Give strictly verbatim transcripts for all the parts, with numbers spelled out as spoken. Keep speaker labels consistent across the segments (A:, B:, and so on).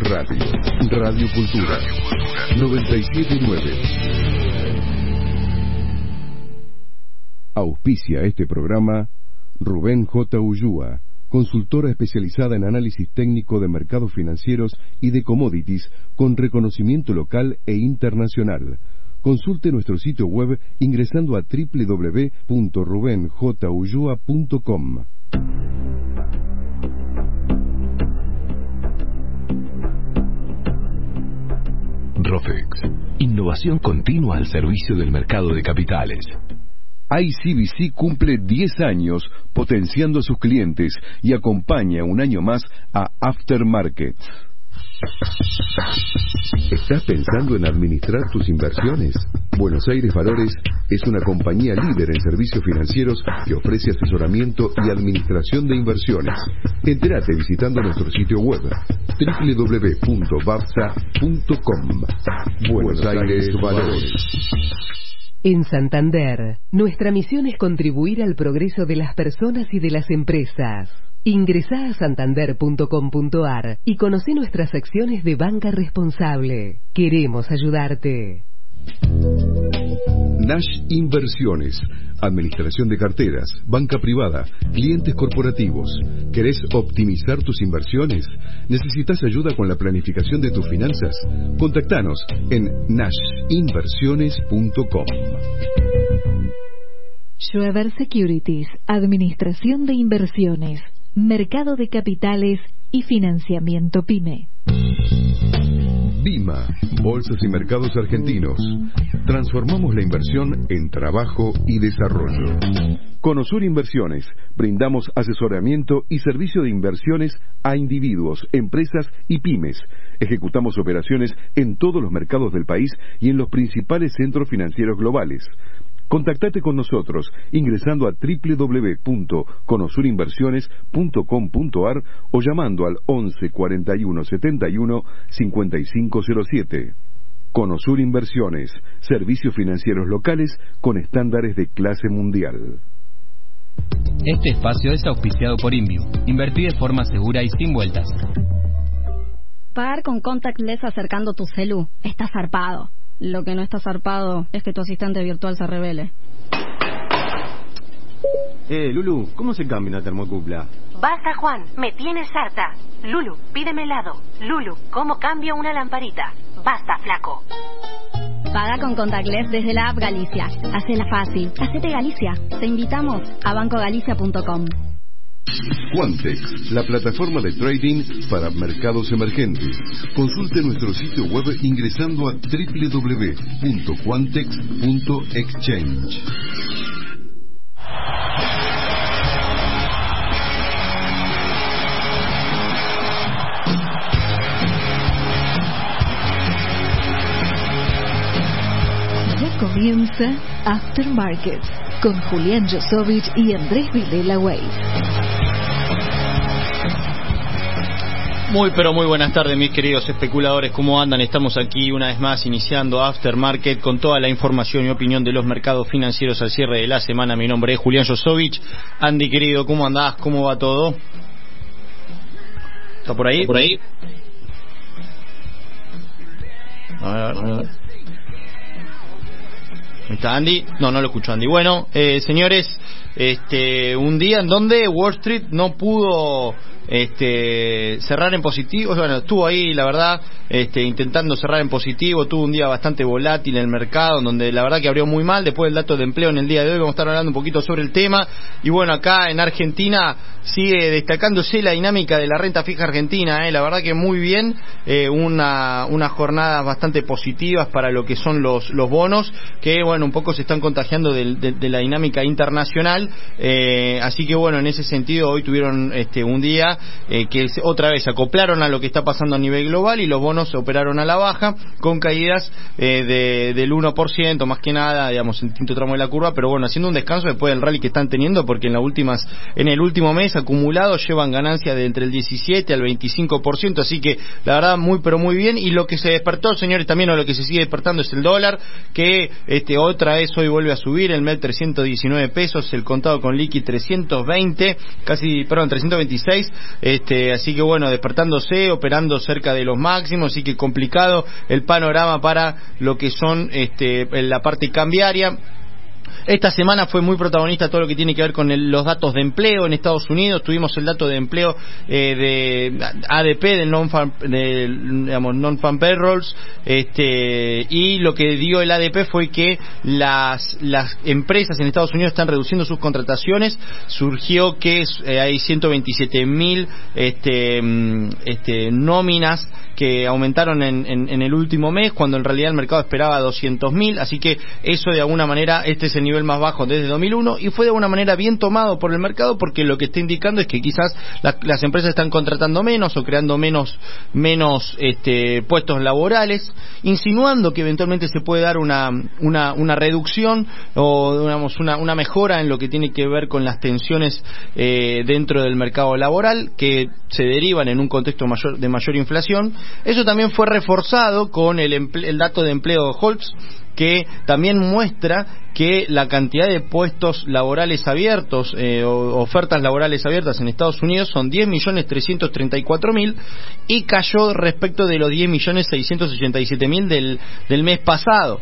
A: Radio. Radio Cultura. noventa y siete punto nueve. Auspicia este programa Rubén J. Ullúa, consultora especializada en análisis técnico de mercados financieros y de commodities con reconocimiento local e internacional. Consulte nuestro sitio web ingresando a doble u doble u doble u punto ruben j ullua punto com.
B: Rofex, innovación continua al servicio del mercado de capitales.
A: I C B C cumple diez años potenciando a sus clientes y acompaña un año más a Aftermarket. ¿Estás pensando en administrar tus inversiones? Buenos Aires Valores es una compañía líder en servicios financieros que ofrece asesoramiento y administración de inversiones. Entérate visitando nuestro sitio web doble u doble u doble u punto bapsa punto com. Buenos Aires Valores.
C: En Santander, nuestra misión es contribuir al progreso de las personas y de las empresas. Ingresá a santander punto com punto ar y conoce nuestras acciones de banca responsable. Queremos ayudarte.
A: Nash Inversiones, administración de carteras, banca privada, clientes corporativos. ¿Querés optimizar tus inversiones? ¿Necesitas ayuda con la planificación de tus finanzas? Contactanos en nash inversiones punto com.
D: Schweber Securities, administración de inversiones, mercado de capitales y financiamiento PYME.
A: Bima, Bolsas y Mercados Argentinos. Transformamos la inversión en trabajo y desarrollo. Conosur Inversiones. Brindamos asesoramiento y servicio de inversiones a individuos, empresas y pymes. Ejecutamos operaciones en todos los mercados del país y en los principales centros financieros globales. Contactate con nosotros ingresando a doble u doble u doble u punto conosur inversiones punto com punto ar o llamando al once cuarenta y uno setenta y uno cincuenta y cinco cero siete. Conosur Inversiones, servicios financieros locales con estándares de clase mundial.
E: Este espacio es auspiciado por Inviu. Invertir de forma segura y sin vueltas.
F: Pagar con contactless acercando tu celu está zarpado. Lo que no está zarpado es que tu asistente virtual se revele.
G: Eh, Lulu, ¿cómo se cambia una termocupla?
H: Basta, Juan, me tienes harta. Lulu, pídeme helado. Lulu, ¿cómo cambio una lamparita? Basta, flaco.
F: Paga con contactless desde la app Galicia. Hacela fácil. Hacete Galicia. Te invitamos a banco galicia punto com.
A: Quantex, la plataforma de trading para mercados emergentes. Consulte nuestro sitio web ingresando a doble u doble u doble u punto quantex punto exchange.
D: Ya comienza Aftermarket con Julián Josovich y Andrés Vilela Weiss.
I: Muy pero muy buenas tardes, mis queridos especuladores, ¿cómo andan? Estamos aquí una vez más iniciando Aftermarket con toda la información y opinión de los mercados financieros al cierre de la semana. Mi nombre es Julián Josovich. Andy, querido, ¿cómo andás? ¿Cómo va todo? ¿Está por ahí? ¿Está por ahí? A ver, a ver. ¿Está Andy? No, no lo escucho, Andy. Bueno, eh, señores, este, un día en donde Wall Street no pudo este, cerrar en positivo. Bueno, estuvo ahí, la verdad, este, intentando cerrar en positivo. Tuvo un día bastante volátil en el mercado, donde la verdad que abrió muy mal. Después del dato de empleo en el día de hoy vamos a estar hablando un poquito sobre el tema. Y bueno, acá en Argentina sigue destacándose la dinámica de la renta fija argentina, eh, la verdad que muy bien, eh, una unas jornadas bastante positivas para lo que son los los bonos, que bueno, un poco se están contagiando de, de, de la dinámica internacional, eh, así que bueno, en ese sentido hoy tuvieron este un día eh, que otra vez se acoplaron a lo que está pasando a nivel global y los bonos operaron a la baja con caídas eh, de, del uno por ciento más que nada, digamos, en el quinto tramo de la curva, pero bueno, haciendo un descanso después del rally que están teniendo, porque en las últimas en el último mes acumulados llevan ganancias de entre el diecisiete al veinticinco por ciento, así que la verdad muy pero muy bien. Y lo que se despertó, señores, también o lo que se sigue despertando es el dólar, que este otra vez hoy vuelve a subir, el M E L trescientos diecinueve pesos, el contado con liqui trescientos veinte, casi, perdón, trescientos veintiséis, este, así que bueno, despertándose, operando cerca de los máximos, así que complicado el panorama para lo que son este, la parte cambiaria. Esta semana fue muy protagonista todo lo que tiene que ver con el, los datos de empleo en Estados Unidos. Tuvimos el dato de empleo eh, de A D P, del non-farm, del, digamos, non-farm payrolls, este, y lo que dio el A D P fue que las, las empresas en Estados Unidos están reduciendo sus contrataciones. Surgió que eh, hay ciento veintisiete mil este, este, nóminas que aumentaron en, en, en el último mes, cuando en realidad el mercado esperaba doscientos mil, así que eso de alguna manera, este es el nivel más bajo desde dos mil uno, y fue de alguna manera bien tomado por el mercado, porque lo que está indicando es que quizás la, las empresas están contratando menos o creando menos menos este, puestos laborales, insinuando que eventualmente se puede dar una una, una reducción o digamos una, una mejora en lo que tiene que ver con las tensiones eh, dentro del mercado laboral, que se derivan en un contexto mayor, de mayor inflación. Eso también fue reforzado con el, emple- el dato de empleo de Holtz, que también muestra que la cantidad de puestos laborales abiertos, eh, o ofertas laborales abiertas en Estados Unidos son diez millones trescientos treinta y cuatro mil y cayó respecto de los diez millones seiscientos ochenta y siete mil del, del mes pasado.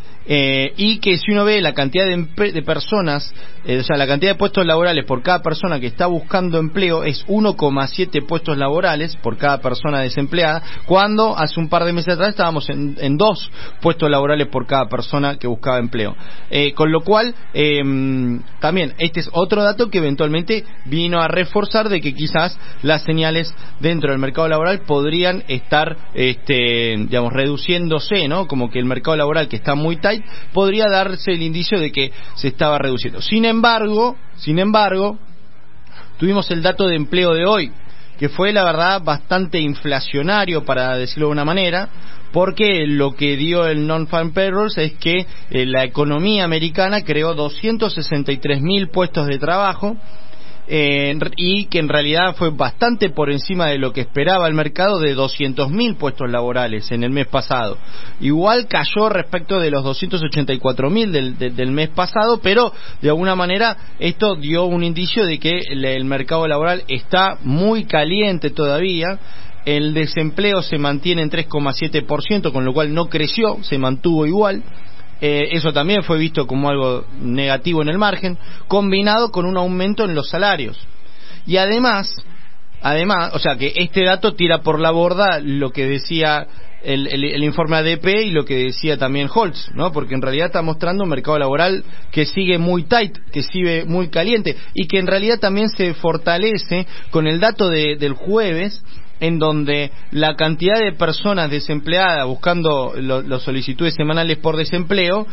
I: Eh, y que si uno ve la cantidad de, empe- de personas, eh, o sea, la cantidad de puestos laborales por cada persona que está buscando empleo es uno coma siete puestos laborales por cada persona desempleada, cuando hace un par de meses atrás estábamos en, en dos puestos laborales por cada persona que buscaba empleo. Eh, con lo cual, eh, también este es otro dato que eventualmente vino a reforzar de que quizás las señales dentro del mercado laboral podrían estar, este, digamos, reduciéndose, ¿no? Como que el mercado laboral, que está muy tight, podría darse el indicio de que se estaba reduciendo. Sin embargo, sin embargo, tuvimos el dato de empleo de hoy, que fue la verdad bastante inflacionario, para decirlo de una manera, porque lo que dio el non-farm payrolls es que eh, la economía americana creó doscientos sesenta y tres mil puestos de trabajo, Eh, y que en realidad fue bastante por encima de lo que esperaba el mercado, de doscientos mil puestos laborales en el mes pasado. Igual cayó respecto de los doscientos ochenta y cuatro mil del, de, del mes pasado, pero de alguna manera esto dio un indicio de que el, el mercado laboral está muy caliente todavía. El desempleo se mantiene en tres coma siete por ciento, con lo cual no creció, se mantuvo igual. Eh, eso también fue visto como algo negativo en el margen, combinado con un aumento en los salarios. Y además, además, o sea que este dato tira por la borda lo que decía el, el, el informe A D P y lo que decía también Holtz, ¿no? Porque en realidad está mostrando un mercado laboral que sigue muy tight, que sigue muy caliente, y que en realidad también se fortalece con el dato de, del jueves, en donde la cantidad de personas desempleadas buscando las lo solicitudes semanales por desempleo,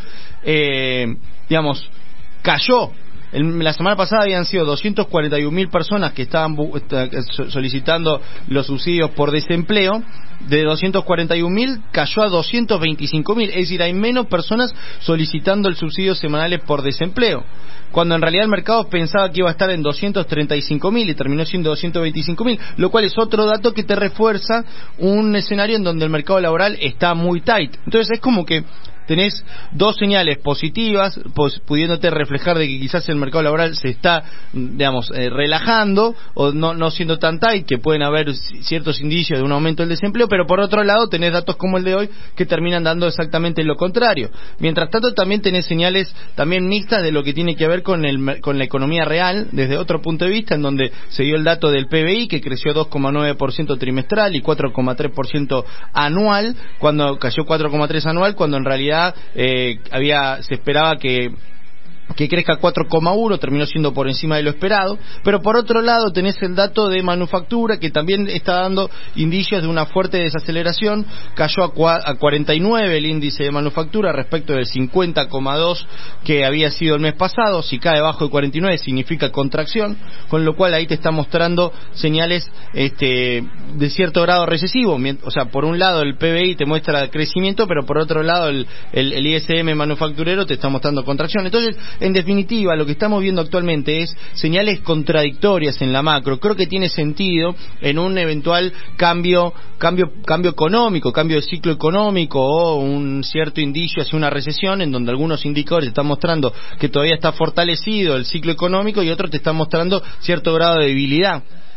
I: eh, digamos, cayó. El, la semana pasada habían sido doscientos cuarenta y un mil personas que estaban bu solicitando los subsidios por desempleo. De doscientos cuarenta y un mil cayó a doscientos veinticinco mil, es decir, hay menos personas solicitando el subsidio semanales por desempleo, cuando en realidad el mercado pensaba que iba a estar en doscientos treinta y cinco mil y terminó siendo doscientos veinticinco mil, lo cual es otro dato que te refuerza un escenario en donde el mercado laboral está muy tight. Entonces es como que tenés dos señales positivas, pues, pudiéndote reflejar de que quizás el mercado laboral se está, digamos, eh, relajando o no, no siendo tan tight, que pueden haber ciertos indicios de un aumento del desempleo, pero por otro lado tenés datos como el de hoy que terminan dando exactamente lo contrario. Mientras tanto también tenés señales también mixtas de lo que tiene que ver con, el, con la economía real desde otro punto de vista, en donde se dio el dato del P B I, que creció dos coma nueve por ciento trimestral y cuatro coma tres por ciento anual, cuando cayó cuatro coma tres por ciento anual, cuando en realidad Eh, había se esperaba que que crezca cuatro coma uno, terminó siendo por encima de lo esperado. Pero por otro lado tenés el dato de manufactura, que también está dando indicios de una fuerte desaceleración. Cayó a, a cuarenta y nueve el índice de manufactura respecto del cincuenta coma dos que había sido el mes pasado. Si cae bajo de cuarenta y nueve significa contracción, con lo cual ahí te está mostrando señales este, de cierto grado recesivo. O sea, por un lado el P B I te muestra crecimiento, pero por otro lado el, el, el I S M manufacturero te está mostrando contracción. Entonces, en definitiva, lo que estamos viendo actualmente es señales contradictorias en la macro. Creo que tiene sentido en un eventual cambio cambio cambio económico, cambio de ciclo económico, o un cierto indicio hacia una recesión, en donde algunos indicadores están mostrando que todavía está fortalecido el ciclo económico y otros te están mostrando cierto grado de debilidad.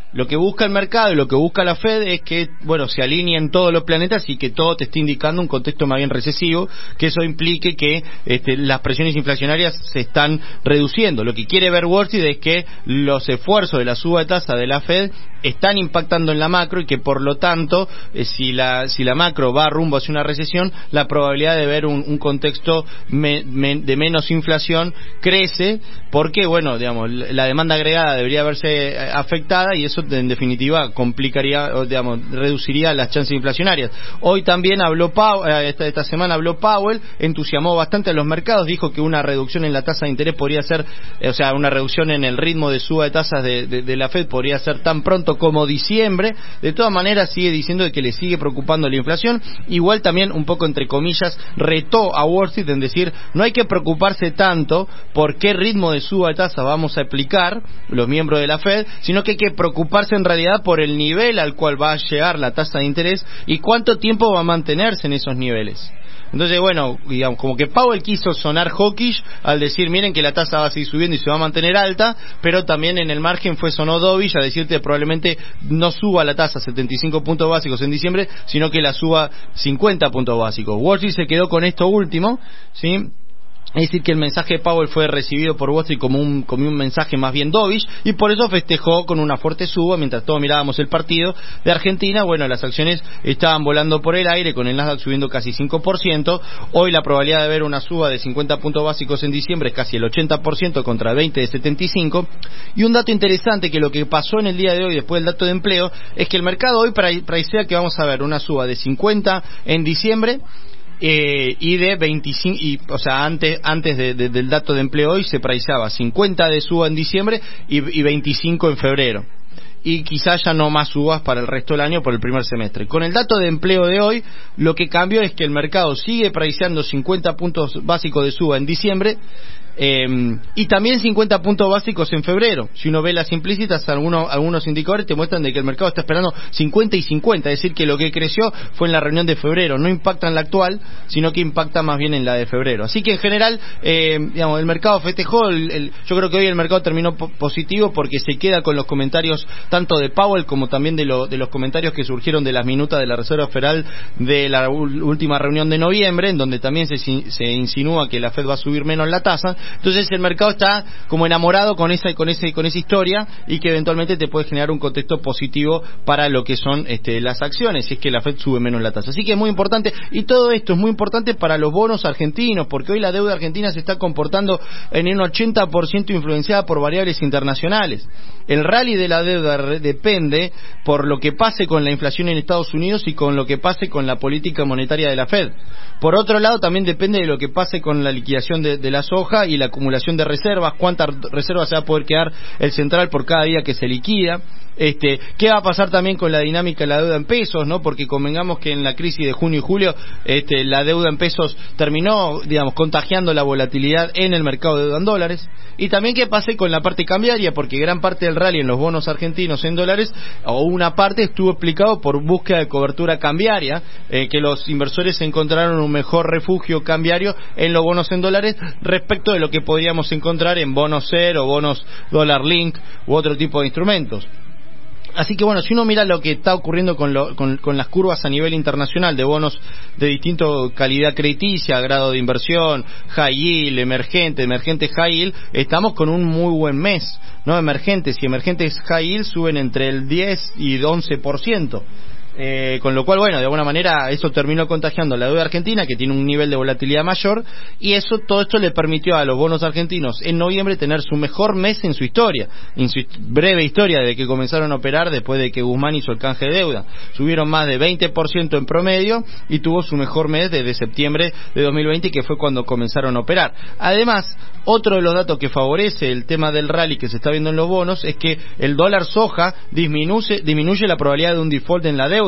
I: Lo que busca el mercado y lo que busca la Fed es que, bueno, se alineen todos los planetas y que todo te esté indicando un contexto más bien recesivo, que eso implique que este, las presiones inflacionarias se están reduciendo. Lo que quiere ver Wall Street es que los esfuerzos de la suba de tasa de la Fed están impactando en la macro y que por lo tanto eh, si la si la macro va rumbo hacia una recesión, la probabilidad de ver un, un contexto me, me, de menos inflación crece, porque bueno, digamos, la demanda agregada debería verse afectada y eso en definitiva complicaría, o, digamos, reduciría las chances inflacionarias. Hoy también habló Powell, esta, esta semana habló Powell, entusiasmó bastante a los mercados, dijo que una reducción en la tasa de interés podría ser, eh, o sea, una reducción en el ritmo de suba de tasas de, de, de la Fed podría ser tan pronto como diciembre. De todas maneras sigue diciendo de que le sigue preocupando la inflación. Igual también un poco entre comillas retó a Wall Street en decir no hay que preocuparse tanto por qué ritmo de suba de tasa vamos a aplicar los miembros de la Fed, sino que hay que preocuparse en realidad por el nivel al cual va a llegar la tasa de interés y cuánto tiempo va a mantenerse en esos niveles. Entonces, bueno, digamos, como que Powell quiso sonar hawkish al decir, miren que la tasa va a seguir subiendo y se va a mantener alta, pero también en el margen fue sonó dovish a decirte probablemente no suba la tasa setenta y cinco puntos básicos en diciembre, sino que la suba cincuenta puntos básicos. Wall Street se quedó con esto último, ¿sí? Es decir, que el mensaje de Powell fue recibido por Wall Street como un, como un mensaje más bien dovish y por eso festejó con una fuerte suba mientras todos mirábamos el partido de Argentina. Bueno, las acciones estaban volando por el aire con el Nasdaq subiendo casi cinco por ciento. Hoy la probabilidad de ver una suba de cincuenta puntos básicos en diciembre es casi el ochenta por ciento contra veinte de setenta y cinco. Y un dato interesante que lo que pasó en el día de hoy después del dato de empleo es que el mercado hoy pricea que vamos a ver una suba de cincuenta en diciembre. Eh, y de veinticinco, y, o sea, antes antes de, de, del dato de empleo hoy se priceaba cincuenta de suba en diciembre y, y veinticinco en febrero. Y quizás ya no más subas para el resto del año por el primer semestre. Con el dato de empleo de hoy, lo que cambió es que el mercado sigue priceando cincuenta puntos básicos de suba en diciembre. Eh, y también cincuenta puntos básicos en febrero. Si uno ve las implícitas, algunos, algunos indicadores te muestran de que el mercado está esperando cincuenta y cincuenta, es decir, que lo que creció fue en la reunión de febrero, no impacta en la actual, sino que impacta más bien en la de febrero. Así que en general, eh, digamos, el mercado festejó, el, el, yo creo que hoy el mercado terminó po- positivo porque se queda con los comentarios tanto de Powell como también de, lo, de los comentarios que surgieron de las minutas de la Reserva Federal de la u- última reunión de noviembre, en donde también se, se insinúa que la Fed va a subir menos la tasa. Entonces el mercado está como enamorado con esa con ese con esa historia y que eventualmente te puede generar un contexto positivo para lo que son este, las acciones, si es que la Fed sube menos la tasa. Así que es muy importante, y todo esto es muy importante para los bonos argentinos, porque hoy la deuda argentina se está comportando en un ochenta por ciento influenciada por variables internacionales. El rally de la deuda re- depende por lo que pase con la inflación en Estados Unidos y con lo que pase con la política monetaria de la Fed. Por otro lado, también depende de lo que pase con la liquidación de, de la soja y la acumulación de reservas, cuántas reservas se va a poder quedar el central por cada día que se liquida. Este, ¿qué va a pasar también con la dinámica de la deuda en pesos, no? Porque convengamos que en la crisis de junio y julio, este, la deuda en pesos terminó, digamos, contagiando la volatilidad en el mercado de deuda en dólares. Y también qué pase con la parte cambiaria, porque gran parte del rally en los bonos argentinos en dólares, o una parte estuvo explicado por búsqueda de cobertura cambiaria, eh, que los inversores encontraron un mejor refugio cambiario en los bonos en dólares respecto de lo que podríamos encontrar en bonos cero, bonos dólar link u otro tipo de instrumentos. Así que bueno, si uno mira lo que está ocurriendo con, lo, con, con las curvas a nivel internacional de bonos de distinta calidad crediticia, grado de inversión, high yield, emergente, emergente high yield, estamos con un muy buen mes, ¿no? Emergentes y emergentes high yield suben entre el diez y once por ciento. Eh, con lo cual, bueno, de alguna manera eso terminó contagiando la deuda argentina, que tiene un nivel de volatilidad mayor, y eso todo esto le permitió a los bonos argentinos en noviembre tener su mejor mes en su historia, en su breve historia desde que comenzaron a operar después de que Guzmán hizo el canje de deuda. Subieron más de veinte por ciento en promedio y tuvo su mejor mes desde septiembre de dos mil veinte, que fue cuando comenzaron a operar. Además, otro de los datos que favorece el tema del rally que se está viendo en los bonos es que el dólar soja disminuye, disminuye la probabilidad de un default en la deuda.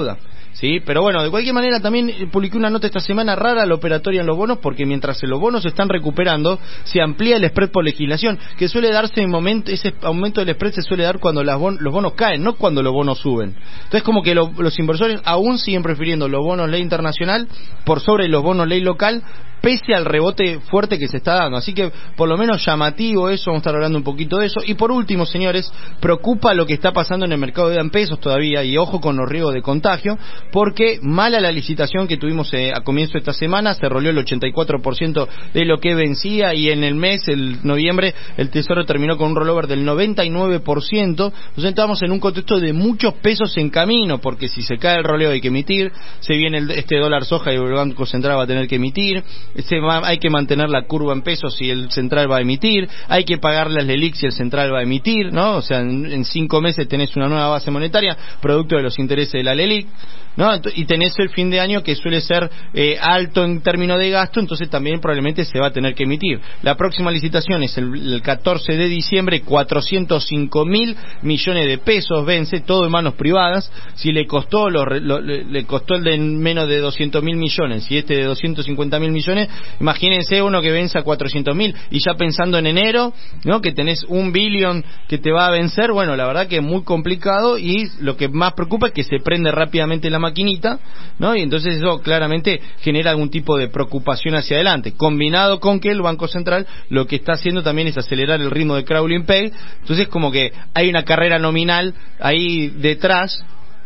I: ¿sí? Pero bueno, de cualquier manera también publiqué una nota esta semana rara la operatoria en los bonos, porque mientras los bonos se están recuperando, se amplía el spread por legislación, que suele darse en momento, ese aumento del spread se suele dar cuando las bon, los bonos caen, no cuando los bonos suben. Entonces como que lo, los inversores aún siguen prefiriendo los bonos ley internacional por sobre los bonos ley local, pese al rebote fuerte que se está dando. Así que por lo menos llamativo eso, vamos a estar hablando un poquito de eso. Y por último, señores, preocupa lo que está pasando en el mercado de en pesos todavía, y ojo con los riesgos de contagio, porque mala la licitación que tuvimos eh, a comienzo de esta semana, se roleó el ochenta y cuatro por ciento de lo que vencía, y en el mes, el noviembre, el Tesoro terminó con un rollover del noventa y nueve por ciento. Entonces estamos en un contexto de muchos pesos en camino, porque si se cae el roleo hay que emitir, se viene el, este dólar soja y el Banco Central va a tener que emitir, se va, hay que mantener la curva en pesos y el central va a emitir, hay que pagarle al Lelic y el central va a emitir, ¿no? O sea, en, en cinco meses tenés una nueva base monetaria producto de los intereses de la Lelic, ¿no? Y tenés el fin de año que suele ser eh, alto en términos de gasto, entonces también probablemente se va a tener que emitir. La próxima licitación es el, el catorce de diciembre, cuatrocientos cinco mil millones de pesos vence, todo en manos privadas. Si le costó lo, lo, le costó el de menos de doscientos mil millones y este de doscientos cincuenta mil millones, imagínense uno que vence a cuatrocientos mil, y ya pensando en enero, ¿no? Que tenés un billón que te va a vencer, bueno, la verdad que es muy complicado, y lo que más preocupa es que se prende rápidamente la maquinita, ¿no? Y entonces eso claramente genera algún tipo de preocupación hacia adelante, combinado con que el Banco Central lo que está haciendo también es acelerar el ritmo de crawling peg, entonces como que hay una carrera nominal ahí detrás,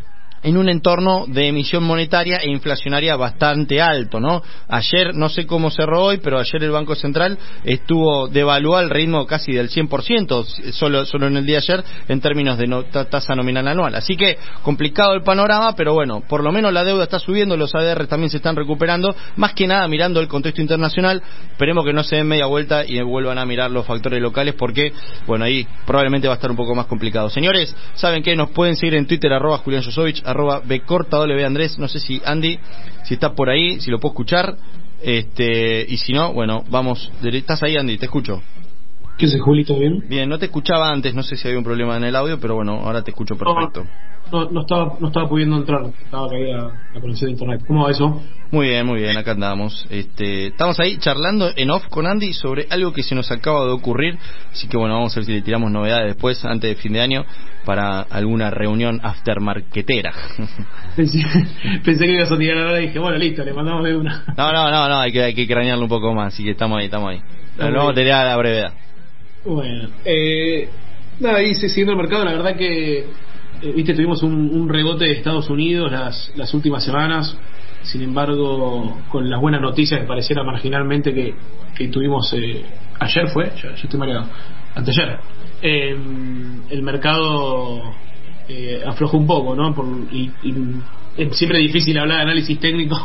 I: en un entorno de emisión monetaria e inflacionaria bastante alto, ¿no? Ayer, no sé cómo cerró hoy, pero ayer el Banco Central estuvo devaluado al ritmo casi del cien por ciento, solo, solo en el día de ayer, en términos de no, tasa nominal anual. Así que, complicado el panorama, pero bueno, por lo menos la deuda está subiendo, los A D R también se están recuperando, más que nada mirando el contexto internacional. Esperemos que no se den media vuelta y vuelvan a mirar los factores locales, porque, bueno, ahí probablemente va a estar un poco más complicado. Señores, ¿saben qué? Nos pueden seguir en Twitter, arroba Julián Josovich, arroba Bcorta W Andrés, no sé si Andy, si está por ahí, si lo puedo escuchar, este, y si no, bueno, vamos, estás ahí Andy, te escucho.
J: ¿Qué haces, Juli? ¿Todo bien?
I: Bien, no te escuchaba antes, no sé si había un problema en el audio, pero bueno, ahora te escucho perfecto.
J: No, no, no estaba, no estaba pudiendo entrar, estaba caída la conexión de internet. ¿Cómo va eso?
I: Muy bien, muy bien, acá andamos. Este, estamos ahí charlando en off con Andy sobre algo que se nos acaba de ocurrir, así que bueno, vamos a ver si le tiramos novedades después, antes de fin de año, para alguna reunión aftermarketera.
J: Pensé, pensé que ibas a tirar ahora y dije, bueno, listo, le mandamos de una.
I: No, no, no, no, hay que, hay que cranearlo un poco más, así que estamos ahí, estamos ahí. Pero lo vamos a tener a la brevedad.
J: Bueno, eh, nada, ahí siguiendo el mercado, la verdad que, eh, viste, tuvimos un, un rebote de Estados Unidos las, las últimas semanas. Sin embargo, con las buenas noticias que pareciera marginalmente que, que tuvimos eh, ayer, fue, ya, ya estoy mareado, anteayer, eh, el mercado eh, aflojó un poco, ¿no? Por, y, y es siempre difícil hablar de análisis técnico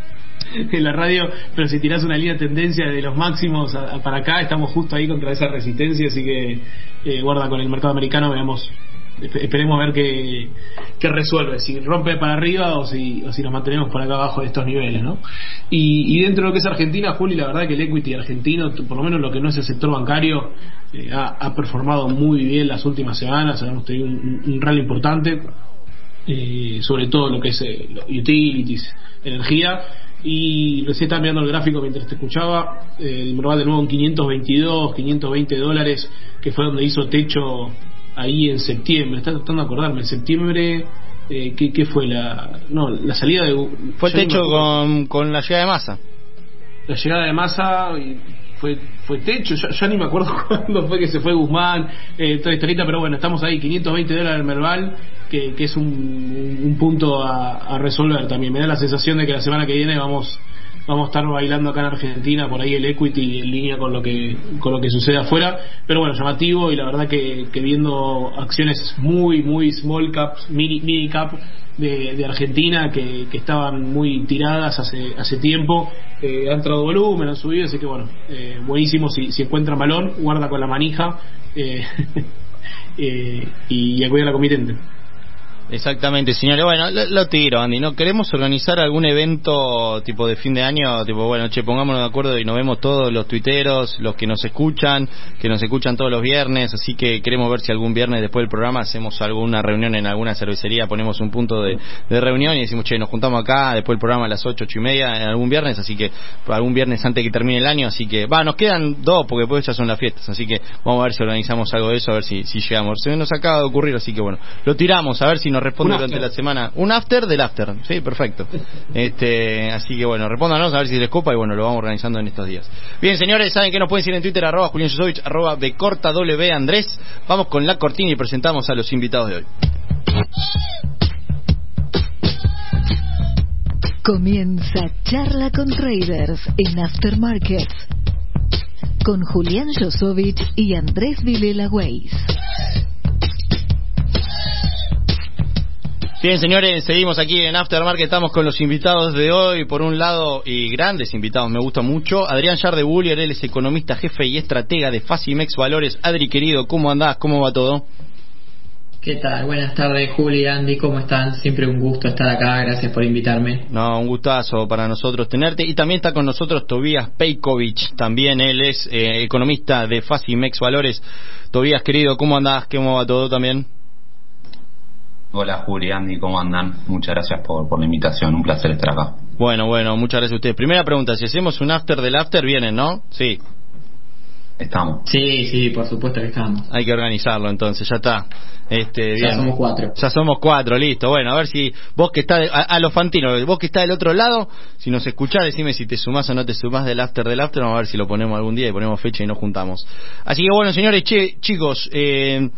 J: en la radio, pero si tirás una línea de tendencia de los máximos a, a para acá, estamos justo ahí contra esa resistencia, así que eh, guarda con el mercado americano, veamos, esperemos a ver qué, qué resuelve, si rompe para arriba o si, o si nos mantenemos por acá abajo de estos niveles, ¿no? Y, y dentro de lo que es Argentina, Juli, la verdad que el equity argentino, por lo menos lo que no es el sector bancario, eh, ha, ha performado muy bien las últimas semanas, hemos tenido un, un rally importante, eh, sobre todo lo que es eh, utilities, energía. Y recién estaba mirando el gráfico mientras te escuchaba, eh, el Merval de nuevo en quinientos veintidós, quinientos veinte dólares, que fue donde hizo techo ahí en septiembre. Está tratando de acordarme, en septiembre, eh, ¿qué, ¿qué fue la no la salida de
I: fue techo con, con la llegada de Massa
J: la llegada de Massa y fue fue techo, ya, ya ni me acuerdo cuándo fue que se fue Guzmán, eh, toda historita, pero bueno, estamos ahí, quinientos veinte dólares el Merval, que, que es un, un punto a, a resolver también. Me da la sensación de que la semana que viene vamos vamos a estar bailando acá en Argentina por ahí el equity en línea con lo que con lo que sucede afuera, pero bueno, llamativo, y la verdad que, que viendo acciones muy muy small cap, mini, mini cap de, de Argentina que, que estaban muy tiradas hace hace tiempo, eh, ha entrado volumen, han subido, así que bueno, eh, buenísimo. Si, si encuentran balón, guarda con la manija, eh, eh, y acudir a la comitente.
I: Exactamente, señores. Bueno, lo, lo tiro, Andy. ¿No queremos organizar algún evento tipo de fin de año? Tipo, bueno, che, pongámonos de acuerdo y nos vemos todos los tuiteros, los que nos escuchan, que nos escuchan todos los viernes. Así que queremos ver si algún viernes después del programa hacemos alguna reunión en alguna cervecería, ponemos un punto de, de reunión y decimos, che, nos juntamos acá después del programa a las ocho, ocho y media, en algún viernes. Así que, algún viernes antes que termine el año. Así que, va, nos quedan dos porque después ya son las fiestas. Así que vamos a ver si organizamos algo de eso, a ver si, si llegamos. Se nos acaba de ocurrir, así que bueno, lo tiramos, a ver si nos responde durante la semana. Un after del after, sí, perfecto. Este, así que bueno, respóndanos a ver si les copa y bueno, lo vamos organizando en estos días. Bien, señores, saben que nos pueden seguir en Twitter, arroba Julián Yosovich, arroba Becorta W Andrés. Vamos con la cortina y presentamos a los invitados de hoy.
D: Comienza Charla con Traders en Aftermarkets con Julián Yosovich y Andrés Vilela Weiss.
I: Bien, señores, seguimos aquí en Aftermarket, estamos con los invitados de hoy, por un lado, y grandes invitados, me gusta mucho, Adrián Yardebullier, él es economista, jefe y estratega de Facimex Valores. Adri, querido, ¿cómo andás? ¿Cómo va todo?
K: ¿Qué tal? Buenas tardes, Juli, Andy, ¿cómo están? Siempre un gusto estar acá, gracias por invitarme.
I: No, un gustazo para nosotros tenerte. Y también está con nosotros Tobías Pejkovic, también él es eh, economista de Facimex Valores. Tobías, querido, ¿cómo andás? ¿Cómo va todo también?
L: Hola Juli, Andy, ¿cómo andan? Muchas gracias por, por la invitación, un placer estar acá.
I: Bueno, bueno, muchas gracias a ustedes. Primera pregunta, si hacemos un after del after, vienen, ¿no? Sí.
L: Estamos.
K: Sí, sí, por supuesto que estamos.
I: Hay que organizarlo entonces, ya está. Este, bien.
K: Ya somos cuatro.
I: Ya somos cuatro, listo. Bueno, a ver si vos que estás, a, a los fantinos, vos que estás del otro lado, si nos escuchás, decime si te sumás o no te sumás del after del after, vamos a ver si lo ponemos algún día y ponemos fecha y nos juntamos. Así que bueno, señores, che, chicos, eh...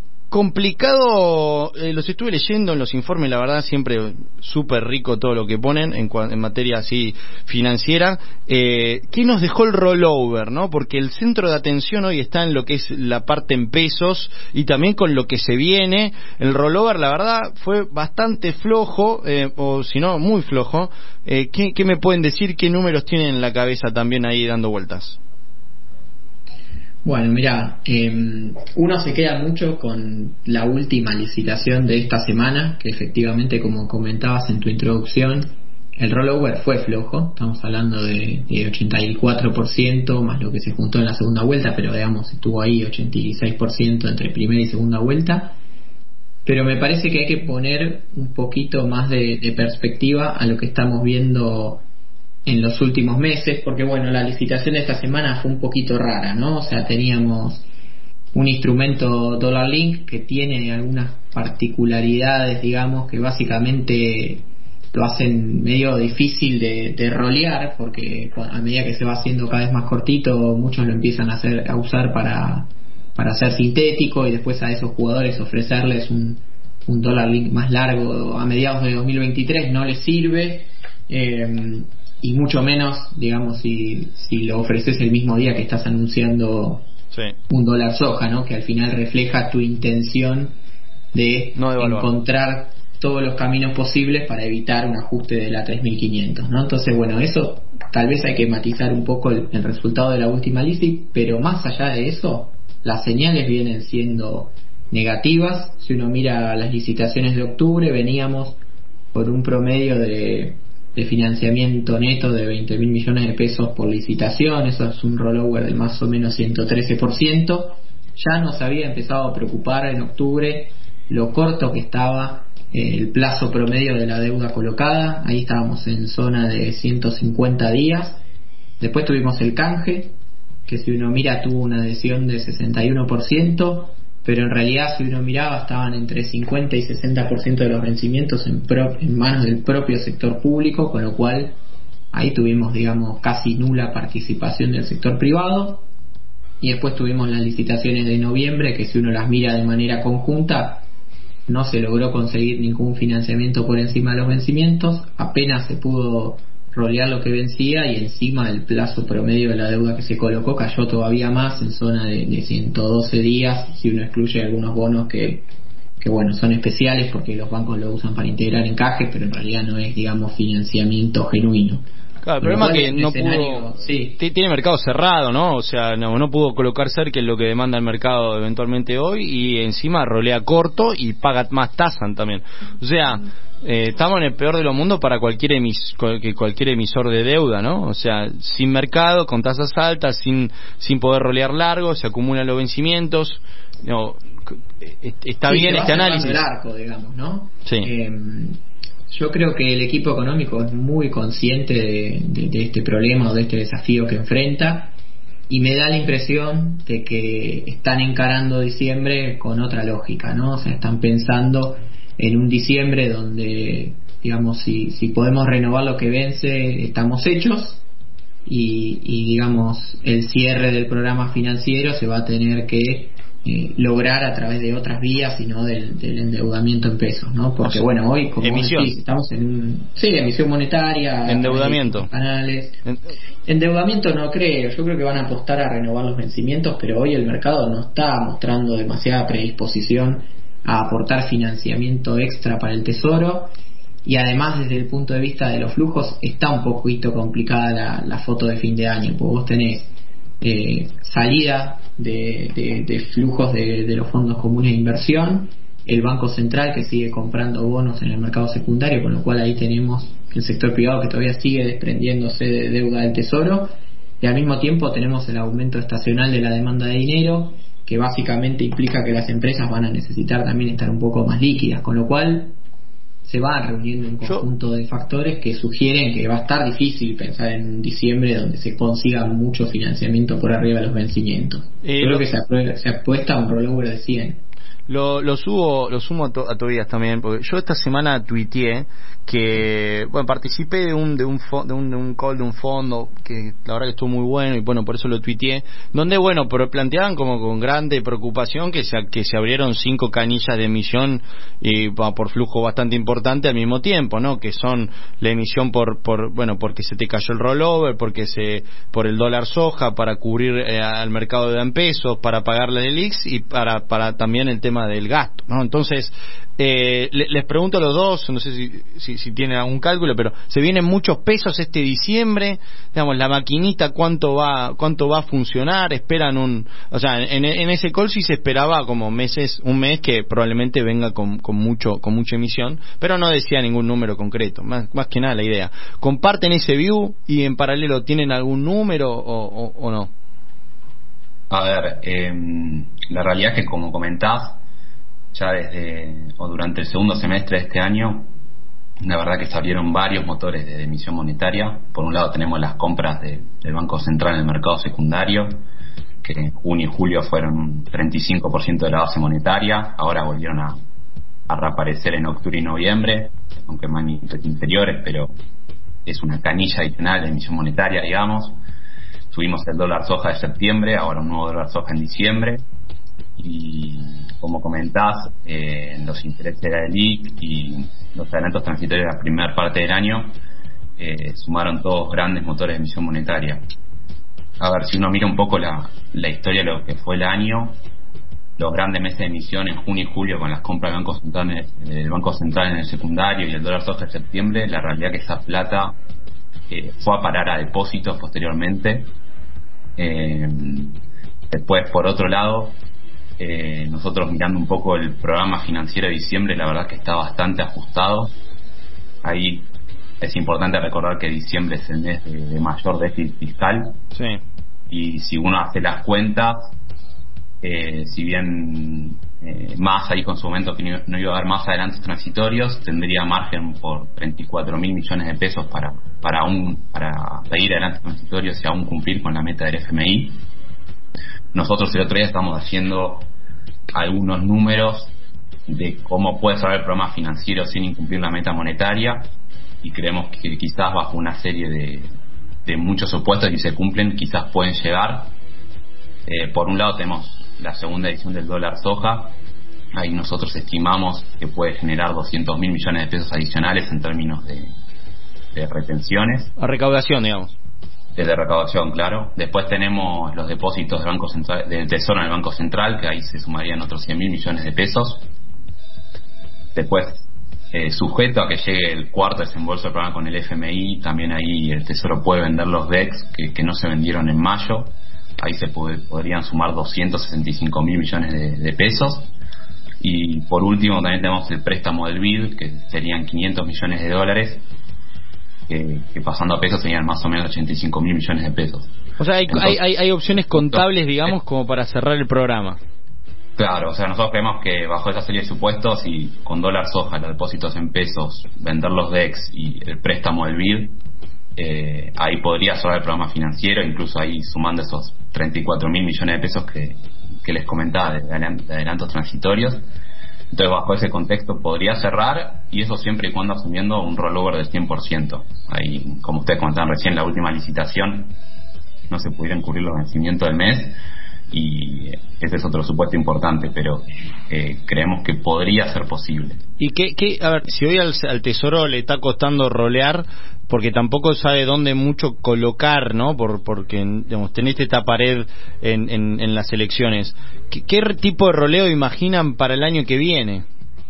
I: complicado, eh, los estuve leyendo en los informes, la verdad siempre súper rico todo lo que ponen en, en materia así financiera. Eh, ¿Qué nos dejó el rollover, no? Porque el centro de atención hoy está en lo que es la parte en pesos y también con lo que se viene. El rollover, la verdad, fue bastante flojo, eh, o si no, muy flojo. Eh, ¿qué, ¿Qué me pueden decir? ¿Qué números tienen en la cabeza también ahí dando vueltas?
K: Bueno, mira, eh, uno se queda mucho con la última licitación de esta semana, que efectivamente, como comentabas en tu introducción, el rollover fue flojo. Estamos hablando de, de ochenta y cuatro por ciento más lo que se juntó en la segunda vuelta, pero digamos estuvo ahí ochenta y seis por ciento entre primera y segunda vuelta. Pero me parece que hay que poner un poquito más de, de perspectiva a lo que estamos viendo en los últimos meses, porque bueno, la licitación de esta semana fue un poquito rara, ¿no? O sea, teníamos un instrumento Dollar Link que tiene algunas particularidades, digamos, que básicamente lo hacen medio difícil de, de rolear, porque a medida que se va haciendo cada vez más cortito, muchos lo empiezan a hacer a usar para, para hacer sintético y después a esos jugadores ofrecerles un, un Dollar Link más largo a mediados de dos mil veintitrés no les sirve. Eh, y mucho menos, digamos, si, si lo ofreces el mismo día que estás anunciando sí. un dólar soja, ¿no? Que al final refleja tu intención de no encontrar todos los caminos posibles para evitar un ajuste de la tres mil quinientos, ¿no? Entonces, bueno, eso tal vez hay que matizar un poco el, el resultado de la última licit, pero más allá de eso, las señales vienen siendo negativas. Si uno mira las licitaciones de octubre, veníamos por un promedio de de financiamiento neto de veinte mil millones de pesos por licitación. Eso es un rollover de más o menos ciento trece por ciento. Ya nos había empezado a preocupar en octubre lo corto que estaba eh, el plazo promedio de la deuda colocada. Ahí estábamos en zona de ciento cincuenta días. Después tuvimos el canje, que si uno mira tuvo una adhesión de sesenta y uno por ciento, pero en realidad si uno miraba estaban entre cincuenta y sesenta por ciento de los vencimientos en, pro, en manos del propio sector público, con lo cual ahí tuvimos, digamos, casi nula participación del sector privado. Y después tuvimos las licitaciones de noviembre, que si uno las mira de manera conjunta no se logró conseguir ningún financiamiento por encima de los vencimientos, apenas se pudo rolear lo que vencía y encima del plazo promedio de la deuda que se colocó cayó todavía más, en zona de, de ciento doce días, si uno excluye algunos bonos que, que bueno, son especiales porque los bancos lo usan para integrar encajes, pero en realidad no es, digamos, financiamiento genuino.
I: Claro, el problema es que no pudo,
K: sí.
I: tiene mercado cerrado, ¿no? O sea, no, no pudo colocar cerca lo que demanda el mercado eventualmente hoy y encima rolea corto y paga más tasa también. O sea, eh, estamos en el peor de los mundos para cualquier emis, que cualquier emisor de deuda, ¿no? O sea, sin mercado, con tasas altas, sin sin poder rolear largo, se acumulan los vencimientos. No, está
K: sí,
I: bien este análisis.
K: El arco, digamos, ¿no?
I: Sí.
K: Eh, yo creo que el equipo económico es muy consciente de, de, de este problema o de este desafío que enfrenta y me da la impresión de que están encarando diciembre con otra lógica, ¿no? O sea, están pensando en un diciembre donde, digamos, si, si podemos renovar lo que vence, estamos hechos y, y digamos, el cierre del programa financiero se va a tener que eh, lograr a través de otras vías y no del, del endeudamiento en pesos, ¿no? Porque, o sea, bueno, hoy, como
I: emisión.
K: Decís, estamos en un... Sí, emisión monetaria.
I: Endeudamiento.
K: Canales. Endeudamiento no creo, yo creo que van a apostar a renovar los vencimientos, pero hoy el mercado no está mostrando demasiada predisposición a aportar financiamiento extra para el tesoro y además desde el punto de vista de los flujos está un poquito complicada la, la foto de fin de año, porque vos tenés eh, salida de, de, de flujos de, de los fondos comunes de inversión, el Banco Central que sigue comprando bonos en el mercado secundario, con lo cual ahí tenemos el sector privado que todavía sigue desprendiéndose de deuda del tesoro y al mismo tiempo tenemos el aumento estacional de la demanda de dinero que básicamente implica que las empresas van a necesitar también estar un poco más líquidas, con lo cual se va reuniendo un conjunto de factores que sugieren que va a estar difícil pensar en un diciembre donde se consiga mucho financiamiento por arriba de los vencimientos. Eh, Creo lo... que se, aprueba, se apuesta a un rollover de cien.
I: Lo, lo subo, lo sumo a, to, a Tobías también, porque yo esta semana tuiteé que, bueno, participé de un de un, fo, de un de un call de un fondo que la verdad que estuvo muy bueno y bueno, por eso lo tuiteé, donde bueno, pero planteaban como con grande preocupación que se que se abrieron cinco canillas de emisión y por flujo bastante importante al mismo tiempo, ¿no? Que son la emisión por por bueno, porque se te cayó el rollover, porque se por el dólar soja para cubrir eh, al mercado de en pesos, para pagarle el I X y para para también el tema del gasto, ¿no? Entonces eh, le, les pregunto a los dos, no sé si, si, si tienen algún cálculo, pero se vienen muchos pesos este diciembre, digamos, la maquinita cuánto va cuánto va a funcionar, esperan un, o sea, en, en ese call sí se esperaba como meses, un mes que probablemente venga con, con mucho con mucha emisión, pero no decía ningún número concreto, más, más que nada la idea. ¿Comparten ese view y en paralelo tienen algún número o, o, o no?
L: A ver, eh, la realidad es que como comentás, ya desde o durante el segundo semestre de este año, la verdad que se abrieron varios motores de emisión monetaria. Por un lado tenemos las compras de, del Banco Central en el mercado secundario, que en junio y julio fueron treinta y cinco por ciento de la base monetaria, ahora volvieron a, a reaparecer en octubre y noviembre, aunque en magnitudes inferiores, pero es una canilla adicional de emisión monetaria, digamos. Tuvimos el dólar soja de septiembre, ahora un nuevo dólar soja en diciembre. Y como comentás, eh, los intereses de la L I C y los adelantos transitorios de la primera parte del año eh, sumaron todos grandes motores de emisión monetaria. A ver, si uno mira un poco la, la historia de lo que fue el año, los grandes meses de emisión en junio y julio con las compras del Banco Central, del Banco Central en el secundario y el dólar soja de septiembre, la realidad que esa plata eh, fue a parar a depósitos posteriormente. Eh, después, por otro lado, Eh, nosotros mirando un poco el programa financiero de diciembre, la verdad que está bastante ajustado. Ahí es importante recordar que diciembre es el mes de, de mayor déficit fiscal.
I: Sí.
L: Y si uno hace las cuentas, eh, si bien eh, más ahí con su momento que no, no iba a haber más adelantos transitorios, tendría margen por treinta y cuatro mil millones de pesos para para aún para pedir adelantos transitorios y aún cumplir con la meta del F M I. Nosotros el otro día estamos haciendo algunos números de cómo puede ser el programa financiero sin incumplir la meta monetaria y creemos que quizás bajo una serie de, de muchos supuestos que se cumplen quizás pueden llegar. Eh, por un lado tenemos la segunda edición del dólar soja, ahí nosotros estimamos que puede generar doscientos mil millones de pesos adicionales en términos de, de retenciones.
I: A recaudación, digamos.
L: De recaudación, claro. Después tenemos los depósitos del Banco Central, del Tesoro en el Banco Central, que ahí se sumarían otros cien mil millones de pesos. Después eh, sujeto a que llegue el cuarto desembolso del programa con el F M I, también ahí el Tesoro puede vender los D E X que, que no se vendieron en mayo. Ahí se puede, podrían sumar doscientos sesenta y cinco mil millones de, de pesos. Y por último también tenemos el préstamo del B I D, que serían quinientos millones de dólares, que, que pasando a pesos serían más o menos ochenta y cinco mil millones de pesos.
I: O sea, hay,
L: Entonces,
I: hay, hay opciones contables, digamos, como para cerrar el programa.
L: Claro, o sea, nosotros creemos que bajo esa serie de supuestos y con dólar soja, los depósitos en pesos, vender los D E X y el préstamo del B I D, eh, ahí podría cerrar el programa financiero, incluso ahí sumando esos treinta y cuatro mil millones de pesos que, que les comentaba de, de adelantos transitorios. Entonces, bajo ese contexto podría cerrar, y eso siempre y cuando asumiendo un rollover del cien por ciento. Ahí, como ustedes comentaban recién, la última licitación no se pudieron cubrir los vencimientos del mes, y ese es otro supuesto importante, pero eh, creemos que podría ser posible.
I: Y que, que a ver, si hoy al, al Tesoro le está costando rolear, porque tampoco sabe dónde mucho colocar, ¿no? Por, porque, digamos, tenés esta pared en, en, en las elecciones. ¿Qué, ¿Qué tipo de roleo imaginan para el año que viene?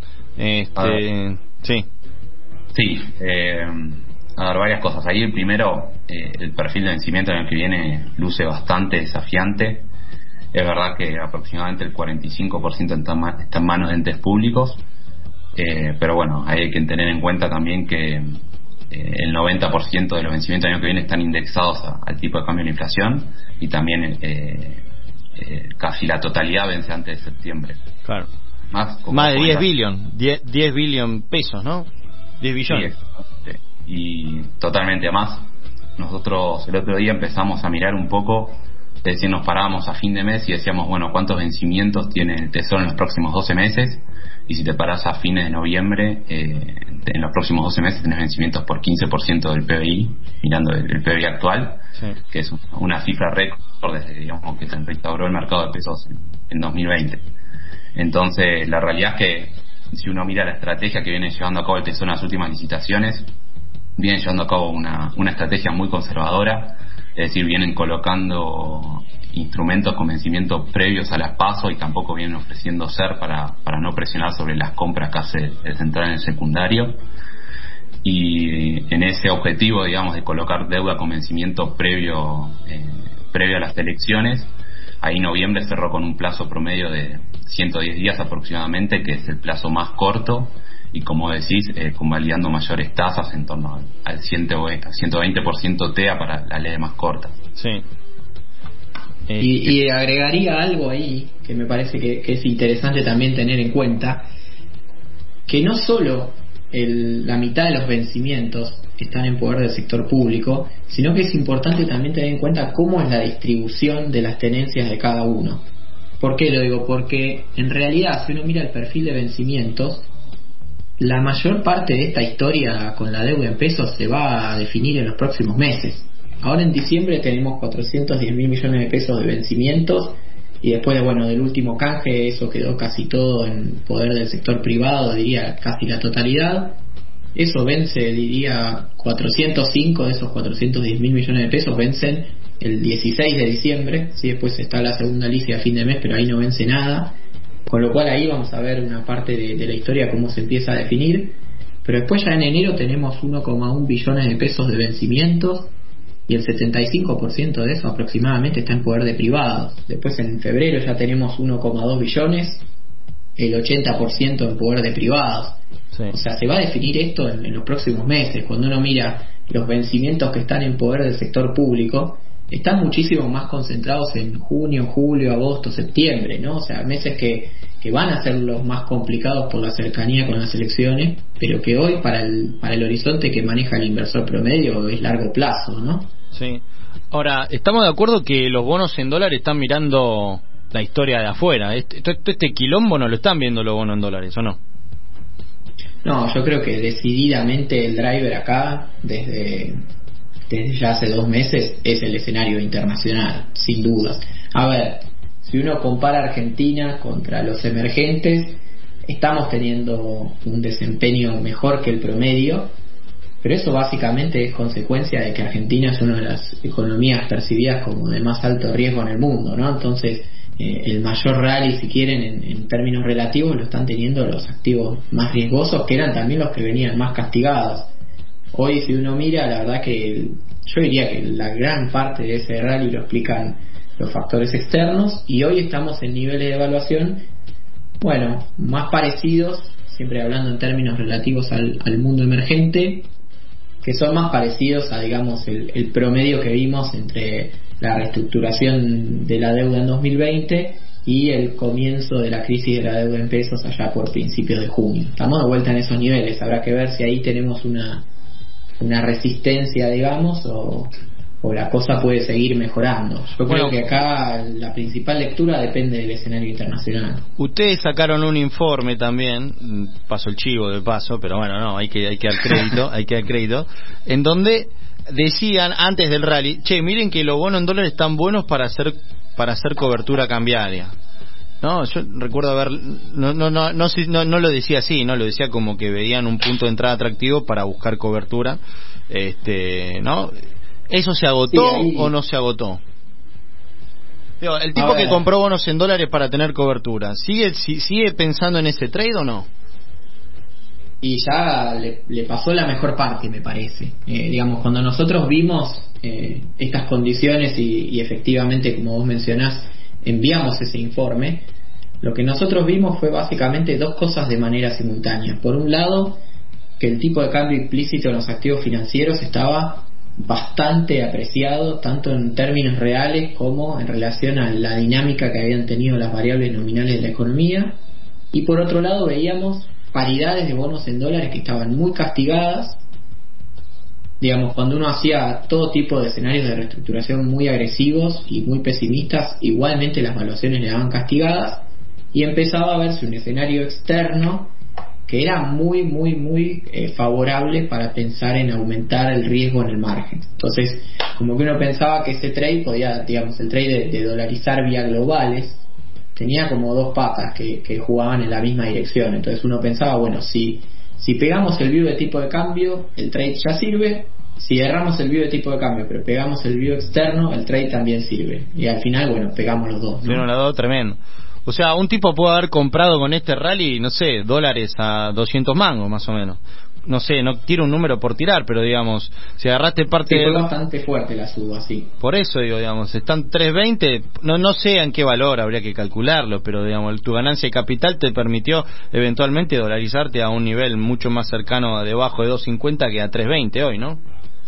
I: Este, sí.
L: Sí, eh, a ver, varias cosas. Ahí, primero, eh, el perfil de vencimiento del año que viene luce bastante desafiante. Es verdad que aproximadamente el cuarenta y cinco por ciento está en manos de entes públicos, eh, pero bueno, hay que tener en cuenta también que eh, el noventa por ciento de los vencimientos del año que viene están indexados a, al tipo de cambio de la inflación, y también eh, eh, casi la totalidad vence antes de septiembre.
I: Claro.
L: Más,
I: Más de diez billones, diez billones pesos, ¿no? diez billones.
L: Sí, y totalmente. Además, nosotros el otro día empezamos a mirar un poco. Es decir, nos parábamos a fin de mes y decíamos, bueno, ¿cuántos vencimientos tiene el Tesoro en los próximos doce meses? Y si te parás a fines de noviembre, eh, en los próximos doce meses tenés vencimientos por quince por ciento del P B I, mirando el, el P B I actual, sí, que es una cifra récord desde, digamos, que se reinstauró el mercado de pesos en, en dos mil veinte. Entonces, la realidad es que si uno mira la estrategia que viene llevando a cabo el Tesoro en las últimas licitaciones, viene llevando a cabo una, una estrategia muy conservadora. Es decir, vienen colocando instrumentos con vencimientos previos a las PASO, y tampoco vienen ofreciendo S E R para, para no presionar sobre las compras que hace el central en el secundario. Y en ese objetivo, digamos, de colocar deuda con vencimiento previo, eh, previo a las elecciones, ahí noviembre cerró con un plazo promedio de ciento diez días aproximadamente, que es el plazo más corto, y como decís, eh, convalidando mayores tasas en torno al, al ciento veinte por ciento T E A para la ley de más corta.
I: Sí.
K: Eh, y, y agregaría algo ahí que me parece que, que es interesante también tener en cuenta, que no solo el, la mitad de los vencimientos están en poder del sector público, sino que es importante también tener en cuenta cómo es la distribución de las tenencias de cada uno. ¿Por qué lo digo? Porque en realidad, si uno mira el perfil de vencimientos, la mayor parte de esta historia con la deuda en pesos se va a definir en los próximos meses. Ahora en diciembre tenemos cuatrocientos diez mil millones de pesos de vencimientos, y después de, bueno, del último canje eso quedó casi todo en poder del sector privado, diría casi la totalidad. Eso vence, diría, cuatrocientos cinco de esos cuatrocientos diez mil millones de pesos vencen el dieciséis de diciembre, ¿sí? Después está la segunda licia a fin de mes, pero ahí no vence nada. Con lo cual ahí vamos a ver una parte de, de la historia cómo se empieza a definir. Pero después ya en enero tenemos uno coma uno billones de pesos de vencimientos, y el setenta y cinco por ciento de eso aproximadamente está en poder de privados. Después en febrero ya tenemos uno coma dos billones, el ochenta por ciento en poder de privados. Sí. O sea, se va a definir esto en, en los próximos meses. Cuando uno mira los vencimientos que están en poder del sector público, están muchísimo más concentrados en junio, julio, agosto, septiembre, ¿no? O sea, meses que, que van a ser los más complicados por la cercanía con las elecciones, pero que hoy para el, para el horizonte que maneja el inversor promedio es largo plazo, ¿no?
I: Sí. Ahora, estamos de acuerdo que los bonos en dólares están mirando la historia de afuera. Este, este, este quilombo no lo están viendo los bonos en dólares, ¿o no?
K: No, yo creo que decididamente el driver acá, desde... desde ya hace dos meses, es el escenario internacional, sin dudas. A ver, si uno compara Argentina contra los emergentes, estamos teniendo un desempeño mejor que el promedio, pero eso básicamente es consecuencia de que Argentina es una de las economías percibidas como de más alto riesgo en el mundo, ¿no? Entonces, eh, el mayor rally, si quieren, en, en términos relativos, lo están teniendo los activos más riesgosos, que eran también los que venían más castigados. Hoy, si uno mira, la verdad que el, yo diría que la gran parte de ese rally lo explican los factores externos, y hoy estamos en niveles de evaluación, bueno, más parecidos, siempre hablando en términos relativos al, al mundo emergente, que son más parecidos a, digamos, el, el promedio que vimos entre la reestructuración de la deuda en dos mil veinte y el comienzo de la crisis de la deuda en pesos allá por principios de junio. Estamos de vuelta en esos niveles, habrá que ver si ahí tenemos una, una resistencia, digamos, o, o la cosa puede seguir mejorando. Yo
I: bueno,
K: creo que acá la principal lectura depende del escenario internacional.
I: Ustedes sacaron un informe también, paso el chivo de paso, pero bueno, no, hay que hay que dar crédito, hay que dar crédito, en donde decían antes del rally, che, miren que los bonos en dólares están buenos para hacer para hacer cobertura cambiaria. No, yo recuerdo haber no no no no no, no lo decía así, no lo decía como que veían un punto de entrada atractivo para buscar cobertura, este, ¿no? ¿Eso se agotó sí, o no se agotó? Digo, el tipo que compró bonos en dólares para tener cobertura, ¿sigue si, sigue pensando en ese trade o no?
K: Y ya le, le pasó la mejor parte, me parece. Eh, digamos, cuando nosotros vimos eh, estas condiciones y, y efectivamente, como vos mencionás, enviamos ese informe, lo que nosotros vimos fue básicamente dos cosas de manera simultánea. Por un lado, que el tipo de cambio implícito en los activos financieros estaba bastante apreciado, tanto en términos reales como en relación a la dinámica que habían tenido las variables nominales de la economía. Y por otro lado, veíamos paridades de bonos en dólares que estaban muy castigadas. Digamos, cuando uno hacía todo tipo de escenarios de reestructuración muy agresivos y muy pesimistas, igualmente las valuaciones le daban castigadas, y empezaba a verse un escenario externo que era muy, muy, muy eh, favorable para pensar en aumentar el riesgo en el margen. Entonces, como que uno pensaba que ese trade podía, digamos, el trade de, de dolarizar vía globales, tenía como dos patas que, que jugaban en la misma dirección. Entonces uno pensaba, bueno, si si pegamos el view de tipo de cambio, el trade ya sirve. Si erramos el view de tipo de cambio, pero pegamos el view externo, el trade también sirve. Y al final, bueno, pegamos los dos, ¿no?
I: Pero los dos, tremendo. O sea, un tipo puede haber comprado con este rally, no sé, dólares a doscientos mangos, más o menos. No sé, no tiro un número por tirar, pero digamos, si agarraste parte...
K: Sí, fue bastante fuerte la suba, sí.
I: Por eso digo, digamos, están tres veinte, no no sé en qué valor, habría que calcularlo, pero digamos, tu ganancia de capital te permitió eventualmente dolarizarte a un nivel mucho más cercano a debajo de dos cincuenta que a tres veinte hoy, ¿no?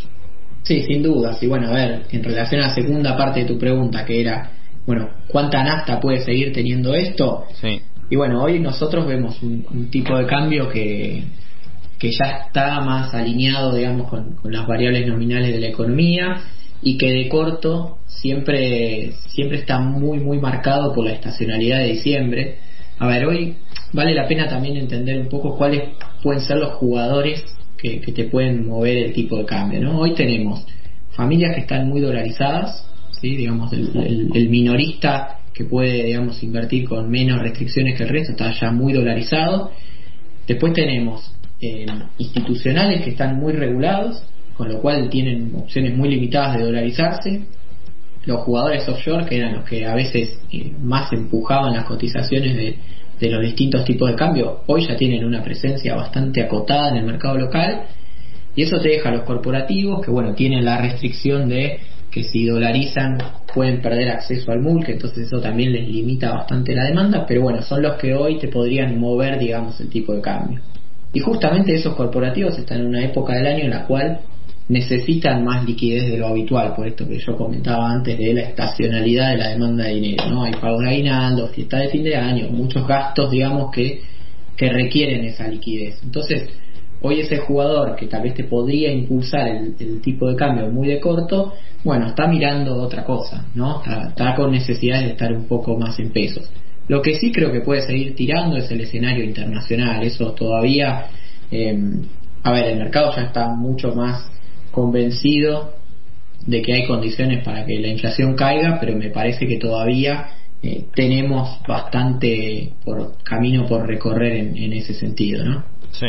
K: Sí, sin dudas. Y bueno, a ver, en relación a la segunda parte de tu pregunta, que era, bueno, ¿cuánta nafta puede seguir teniendo esto?
I: Sí.
K: Y bueno, hoy nosotros vemos un, un tipo de cambio que... que ya está más alineado, digamos, con, con las variables nominales de la economía, y que de corto siempre siempre está muy muy marcado por la estacionalidad de diciembre. A ver, hoy vale la pena también entender un poco cuáles pueden ser los jugadores que, que te pueden mover el tipo de cambio, ¿no? Hoy tenemos familias que están muy dolarizadas, ¿sí? Digamos, el, el, el minorista que puede, digamos, invertir con menos restricciones que el resto está ya muy dolarizado. Después tenemos Eh, institucionales que están muy regulados, con lo cual tienen opciones muy limitadas de dolarizarse. Los jugadores offshore, que eran los que a veces eh, más empujaban las cotizaciones de, de los distintos tipos de cambio, hoy ya tienen una presencia bastante acotada en el mercado local, y eso te deja a los corporativos que, bueno, tienen la restricción de que si dolarizan pueden perder acceso al M U L, que entonces eso también les limita bastante la demanda, pero bueno, son los que hoy te podrían mover, digamos, el tipo de cambio. Y justamente esos corporativos están en una época del año en la cual necesitan más liquidez de lo habitual, por esto que yo comentaba antes de la estacionalidad de la demanda de dinero, ¿no? Hay pagos de aguinaldo, fiesta de fin de año, muchos gastos, digamos, que, que requieren esa liquidez. Entonces, hoy ese jugador que tal vez te podría impulsar el, el tipo de cambio muy de corto, bueno, está mirando otra cosa, ¿no? Está, está con necesidades de estar un poco más en pesos. Lo que sí creo que puede seguir tirando es el escenario internacional. Eso todavía, eh, a ver, el mercado ya está mucho más convencido de que hay condiciones para que la inflación caiga, pero me parece que todavía eh, tenemos bastante por camino por recorrer en, en ese sentido, ¿no?
I: Sí.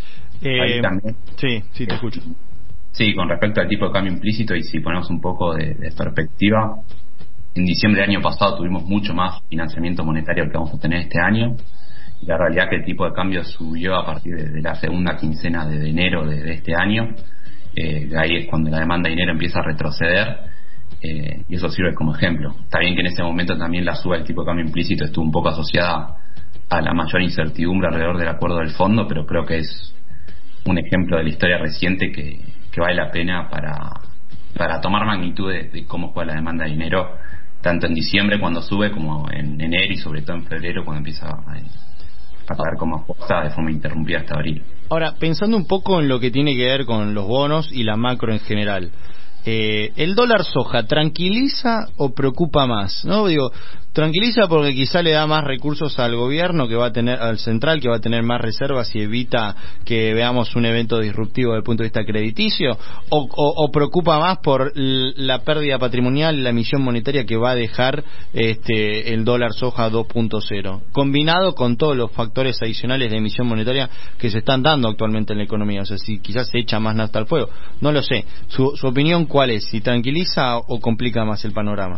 I: Eh,
L: también.
I: Sí, sí, te escucho.
L: Sí, con respecto al tipo de cambio implícito, y si ponemos un poco de, de perspectiva, en diciembre del año pasado tuvimos mucho más financiamiento monetario que vamos a tener este año. Y la realidad es que el tipo de cambio subió a partir de, de la segunda quincena de, de enero de, de este año. Eh, ahí es cuando la demanda de dinero empieza a retroceder, eh, y eso sirve como ejemplo. Está bien que en ese momento también la suba del tipo de cambio implícito estuvo un poco asociada a la mayor incertidumbre alrededor del acuerdo del fondo, pero creo que es un ejemplo de la historia reciente que, que vale la pena para, para tomar magnitud de, de cómo juega la demanda de dinero, tanto en diciembre cuando sube como en enero y sobre todo en febrero cuando empieza a, a caer como aposta de forma interrumpida hasta abril.
I: Ahora, pensando un poco en lo que tiene que ver con los bonos y la macro en general, eh, ¿el dólar soja tranquiliza o preocupa más? ¿No? Digo, tranquiliza porque quizá le da más recursos al gobierno, que va a tener, al central, que va a tener más reservas y evita que veamos un evento disruptivo desde el punto de vista crediticio, o, o, o preocupa más por la pérdida patrimonial, la emisión monetaria que va a dejar este el dólar soja dos punto cero, combinado con todos los factores adicionales de emisión monetaria que se están dando actualmente en la economía. O sea, si quizás se echa más nafta al fuego, no lo sé. Su, su opinión, ¿cuál es? ¿Si tranquiliza o complica más el panorama?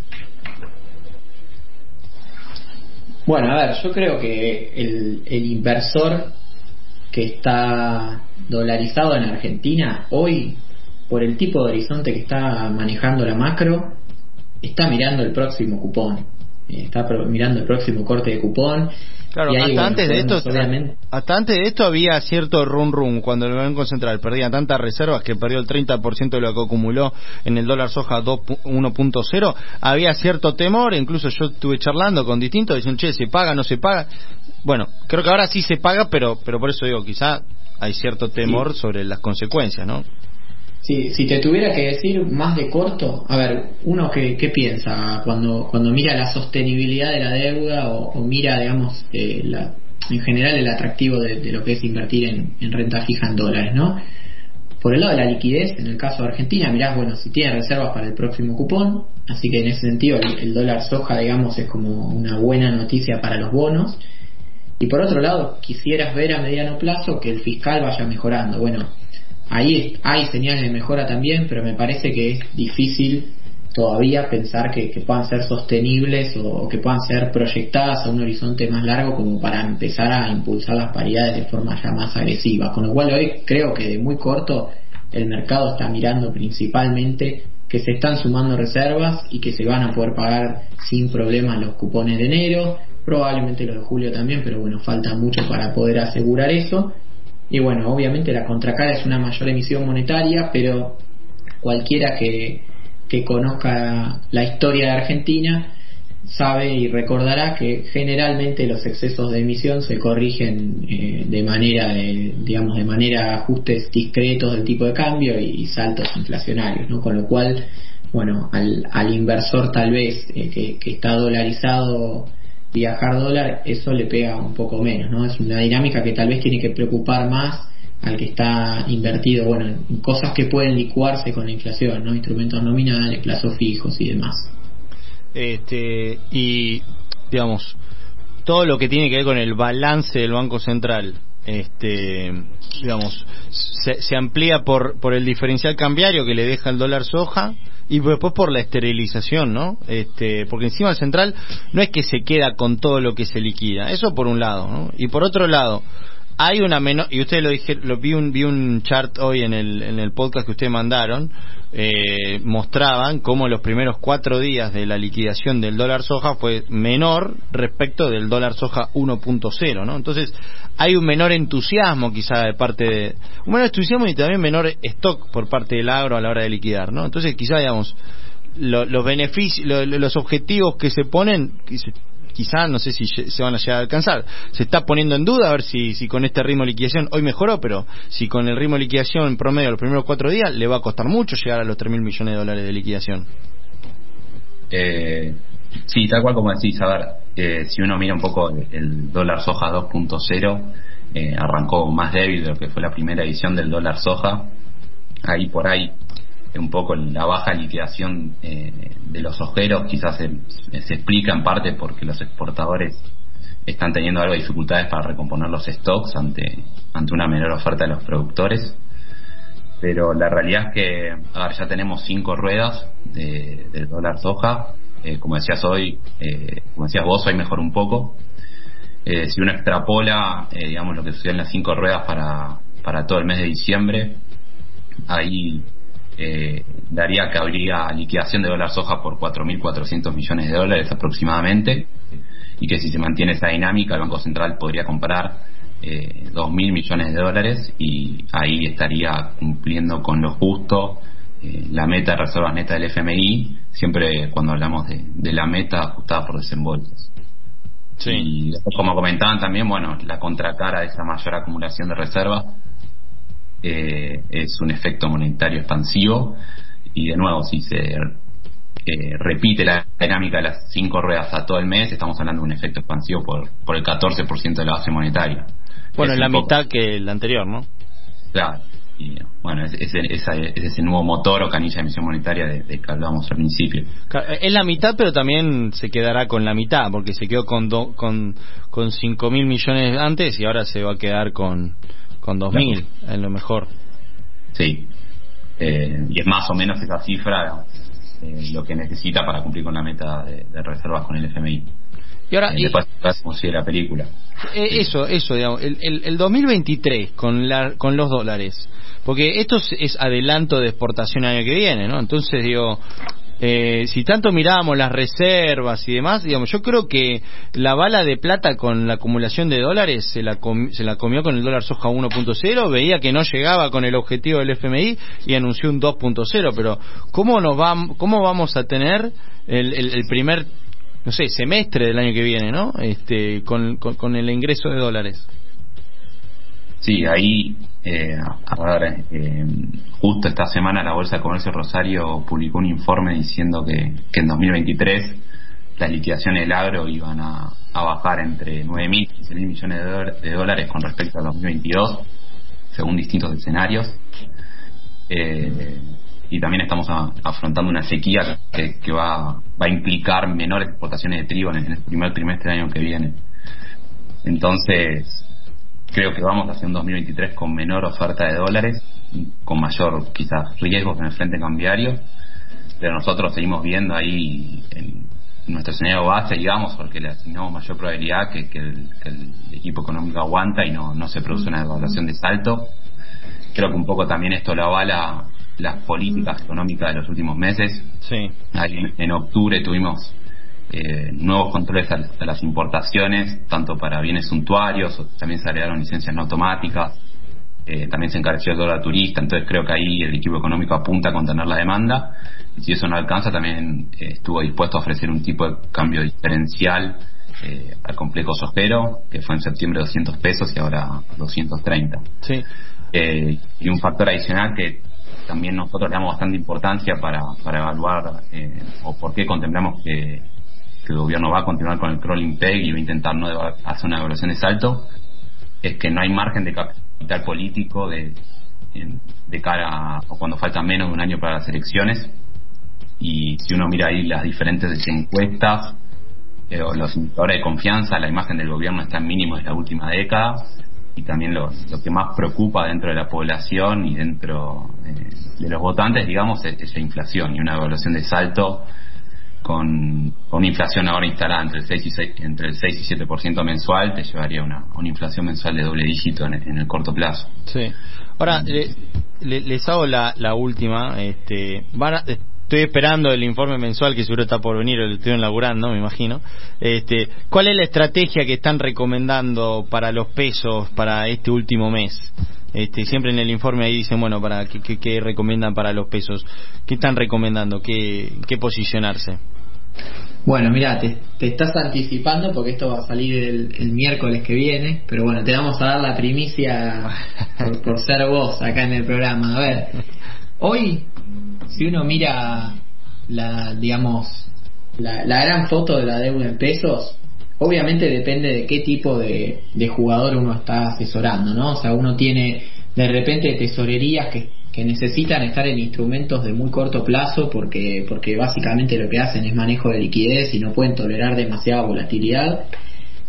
K: Bueno, a ver, yo creo que el, el inversor que está dolarizado en Argentina hoy, por el tipo de horizonte que está manejando la macro, está mirando el próximo cupón, está pro, mirando el próximo corte de cupón.
I: Claro,
K: y ahí,
I: hasta,
K: bueno,
I: antes de esto,
K: obviamente...
I: hasta antes de esto había cierto rum rum cuando el Banco Central perdía tantas reservas que perdió el treinta por ciento de lo que acumuló en el dólar soja uno punto cero. Había cierto temor, incluso yo estuve charlando con distintos, diciendo, che, ¿se paga, no se paga? Bueno, creo que ahora sí se paga, pero pero por eso digo, quizá hay cierto temor sí. sobre las consecuencias, ¿no?
K: Sí, si te tuviera que decir más de corto, a ver, uno que, ¿qué piensa cuando cuando mira la sostenibilidad de la deuda o, o mira, digamos, eh, la, en general el atractivo de, de lo que es invertir en, en renta fija en dólares, ¿no? Por el lado de la liquidez, en el caso de Argentina, mirás, bueno, si tiene reservas para el próximo cupón, así que en ese sentido el, el dólar soja, digamos, es como una buena noticia para los bonos. Y por otro lado, quisieras ver a mediano plazo que el fiscal vaya mejorando. Bueno, ahí hay señales de mejora también, pero me parece que es difícil todavía pensar que, que puedan ser sostenibles o, o que puedan ser proyectadas a un horizonte más largo como para empezar a impulsar las paridades de forma ya más agresiva. Con lo cual hoy creo que de muy corto el mercado está mirando principalmente que se están sumando reservas y que se van a poder pagar sin problemas los cupones de enero, probablemente los de julio también, pero bueno, falta mucho para poder asegurar eso. Y bueno, obviamente la contracara es una mayor emisión monetaria, pero cualquiera que, que conozca la historia de Argentina sabe y recordará que generalmente los excesos de emisión se corrigen eh, de manera de, digamos de manera ajustes discretos del tipo de cambio y, y saltos inflacionarios, ¿no? Con lo cual, bueno, al, al inversor tal vez eh, que, que está dolarizado, viajar dólar, eso le pega un poco menos, ¿no? Es una dinámica que tal vez tiene que preocupar más al que está invertido, bueno, en cosas que pueden licuarse con la inflación, ¿no? Instrumentos nominales, plazos fijos y demás.
I: Este, y digamos, todo lo que tiene que ver con el balance del Banco Central, este, digamos, se, se amplía por por el diferencial cambiario que le deja el dólar soja y después por la esterilización, ¿no? Este, porque encima el central no es que se queda con todo lo que se liquida, eso por un lado, ¿no? Y por otro lado, hay una menor, y ustedes lo dijeron, lo vi un vi un chart hoy en el en el podcast que ustedes mandaron, eh, mostraban cómo los primeros cuatro días de la liquidación del dólar soja fue menor respecto del dólar soja uno punto cero, ¿no? Entonces hay un menor entusiasmo quizá de parte de un menor entusiasmo y también menor stock por parte del agro a la hora de liquidar, ¿no? Entonces quizá, digamos, lo, los beneficios, lo, los objetivos que se ponen quizá no sé si se van a llegar a alcanzar. Se está poniendo en duda a ver si, si con este ritmo de liquidación hoy mejoró, pero si con el ritmo de liquidación en promedio los primeros cuatro días le va a costar mucho llegar a los tres mil millones de dólares de liquidación.
L: Eh, sí, tal cual como decís, a ver, eh, si uno mira un poco el, el dólar soja dos punto cero, eh, arrancó más débil de lo que fue la primera edición del dólar soja. Ahí por ahí un poco la baja liquidación eh, de los ojeros quizás se, se explica en parte porque los exportadores están teniendo algo de dificultades para recomponer los stocks ante ante una menor oferta de los productores, pero la realidad es que a ver, ya tenemos cinco ruedas de, del dólar soja eh, como decías hoy, eh, como decías vos, hoy mejoró un poco. Eh, si uno extrapola, eh, digamos, lo que sucedió en las cinco ruedas para, para todo el mes de diciembre, ahí eh, daría que habría liquidación de dólar soja por cuatro mil cuatrocientos millones de dólares aproximadamente, y que si se mantiene esa dinámica, el Banco Central podría comprar eh, dos mil millones de dólares, y ahí estaría cumpliendo con lo justo eh, la meta de reservas netas del F M I, siempre cuando hablamos de, de la meta ajustada por desembolsos. Sí. Y después, como comentaban también, bueno, la contracara de esa mayor acumulación de reservas eh, es un efecto monetario expansivo, y de nuevo, si se eh, repite la dinámica de las cinco ruedas a todo el mes, estamos hablando de un efecto expansivo por, por el catorce por ciento de la base monetaria.
I: Bueno,
L: es
I: en la
L: poco...
I: mitad que el anterior, ¿no?
L: Claro. Y bueno, es, es, es, es ese nuevo motor o canilla de emisión monetaria de, de que hablábamos al principio.
I: Es la mitad, pero también se quedará con la mitad, porque se quedó con do, con con cinco mil millones antes y ahora se va a quedar con con dos mil, en lo mejor.
L: Sí, eh, y es más o menos esa cifra eh, lo que necesita para cumplir con la meta de, de reservas con el F M I.
I: Y ahora,
L: eh, después como sigue la película.
I: Eh, sí. Eso, eso, digamos, el, el, el dos mil veintitrés con la con los dólares, porque esto es, es adelanto de exportación el año que viene, ¿no? Entonces, digo, eh, si tanto mirábamos las reservas y demás, digamos, yo creo que la bala de plata con la acumulación de dólares se la, com, se la comió con el dólar soja uno punto cero, veía que no llegaba con el objetivo del F M I y anunció un dos punto cero, pero ¿cómo nos va, cómo vamos a tener el, el, el primer, no sé, semestre del año que viene, ¿no? Este, con, con, con el ingreso de dólares.
L: Sí, ahí, eh, a ver, eh, justo esta semana la Bolsa de Comercio de Rosario publicó un informe diciendo que, que en dos mil veintitrés las liquidaciones del agro iban a, a bajar entre nueve mil y quince mil millones de, do- de dólares con respecto a dos mil veintidós, según distintos escenarios. Eh, y también estamos a, afrontando una sequía que, que va, va a implicar menores exportaciones de trigo en el primer trimestre del año que viene. Entonces, creo que vamos hacia un dos mil veintitrés con menor oferta de dólares, con mayor quizás riesgos en el frente cambiario, pero nosotros seguimos viendo ahí en nuestro escenario base, digamos, porque le asignamos mayor probabilidad que, que, el, que el equipo económico aguanta y no, no se produce una devaluación de salto. Creo que un poco también esto lo avala las políticas económicas de los últimos meses.
I: Sí.
L: Ahí en, en octubre tuvimos Eh, nuevos controles a, a las importaciones, tanto para bienes suntuarios, también se agregaron licencias no automáticas, eh, también se encareció el dólar turista. Entonces creo que ahí el equipo económico apunta a contener la demanda, y si eso no alcanza también eh, estuvo dispuesto a ofrecer un tipo de cambio diferencial eh, al complejo sojero, que fue en septiembre doscientos pesos y ahora doscientos treinta.
I: Sí.
L: Eh, y un factor adicional que también nosotros le damos bastante importancia para, para evaluar eh, o por qué contemplamos que que el gobierno va a continuar con el crawling peg y va a intentar no hacer una devaluación de salto, es que no hay margen de capital político de, de cara a, o cuando falta menos de un año para las elecciones. Y si uno mira ahí las diferentes encuestas eh, o los indicadores de confianza, la imagen del gobierno está en mínimo de la última década, y también lo, lo que más preocupa dentro de la población y dentro eh, de los votantes, digamos, es, es la inflación, y una devaluación de salto con, con una inflación ahora instalada entre el seis y seis, entre el seis y siete por ciento mensual, te llevaría a una, una inflación mensual de doble dígito en, en el corto plazo.
I: Sí. Ahora, le, le, les hago la, la última. Este, van a, estoy esperando el informe mensual que seguro está por venir, lo estoy elaborando, me imagino. Este, ¿cuál es la estrategia que están recomendando para los pesos para este último mes? Este, siempre en el informe ahí dicen, bueno, para qué, qué, qué recomiendan para los pesos. ¿Qué están recomendando? ¿Qué, qué posicionarse?
K: Bueno, mira, te, te estás anticipando porque esto va a salir el, el miércoles que viene, pero bueno, te vamos a dar la primicia por, por ser vos acá en el programa. A ver, hoy, si uno mira la, digamos, la, la gran foto de la deuda en pesos, obviamente depende de qué tipo de, de jugador uno está asesorando, ¿no? O sea, uno tiene de repente tesorerías que, que necesitan estar en instrumentos de muy corto plazo porque, porque básicamente lo que hacen es manejo de liquidez y no pueden tolerar demasiada volatilidad.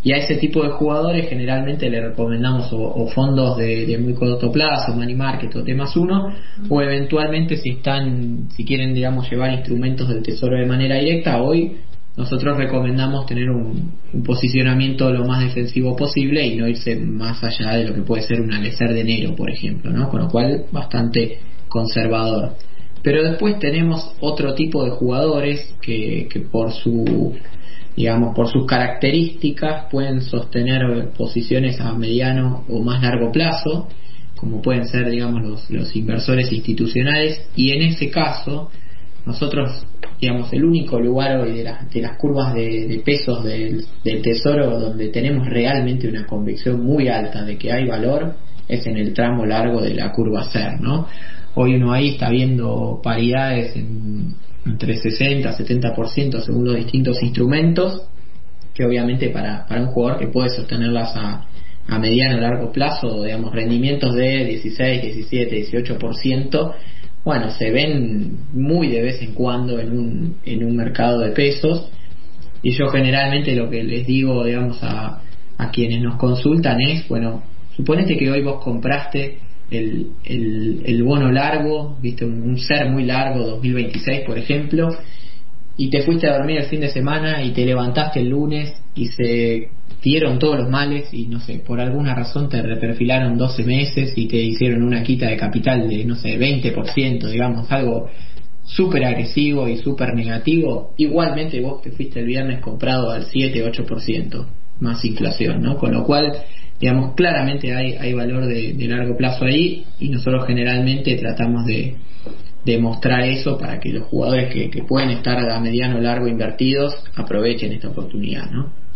K: Y a ese tipo de jugadores generalmente le recomendamos o, o fondos de, de muy corto plazo, money market o T más uno, o eventualmente si están, si quieren, digamos, llevar instrumentos del tesoro de manera directa. Hoy nosotros recomendamos tener un, un posicionamiento lo más defensivo posible y no irse más allá de lo que puede ser un Alecer de enero, por ejemplo, ¿no? Con lo cual bastante conservador. Pero después tenemos otro tipo de jugadores que, que por su digamos por sus características pueden sostener posiciones a mediano o más largo plazo, como pueden ser, digamos, los, los inversores institucionales, y en ese caso nosotros, digamos, el único lugar hoy de, la, de las curvas de, de pesos del, del tesoro donde tenemos realmente una convicción muy alta de que hay valor es en el tramo largo de la curva C E R, ¿no? Hoy uno ahí está viendo paridades en, entre sesenta y setenta por ciento según los distintos instrumentos, que obviamente para, para un jugador que puede sostenerlas a, a mediano o largo plazo, digamos, rendimientos de dieciséis, diecisiete, dieciocho por ciento, bueno, se ven muy de vez en cuando en un, en un mercado de pesos. Y yo generalmente lo que les digo, digamos, a, a quienes nos consultan es, bueno, suponete que hoy vos compraste el, el, el bono largo, viste, un, un C E R muy largo, dos mil veintiséis por ejemplo, y te fuiste a dormir el fin de semana y te levantaste el lunes y se dieron todos los males y no sé, por alguna razón te reperfilaron doce meses y te hicieron una quita de capital de, no sé, veinte por ciento, digamos, algo súper agresivo y súper negativo. Igualmente vos te fuiste el viernes comprado al siete, ocho por ciento más inflación, ¿no? Con lo cual, digamos, claramente hay, hay valor de, de largo plazo ahí, y nosotros generalmente tratamos de, de mostrar eso para que los jugadores que, que pueden estar a mediano o largo invertidos aprovechen esta oportunidad, ¿no?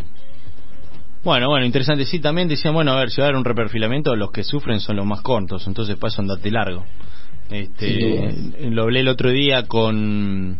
I: Bueno, bueno, interesante. Sí, también decían, bueno, a ver, si va a haber un reperfilamiento, los que sufren son los más cortos, entonces para eso andate largo. Este, sí, lo hablé el otro día con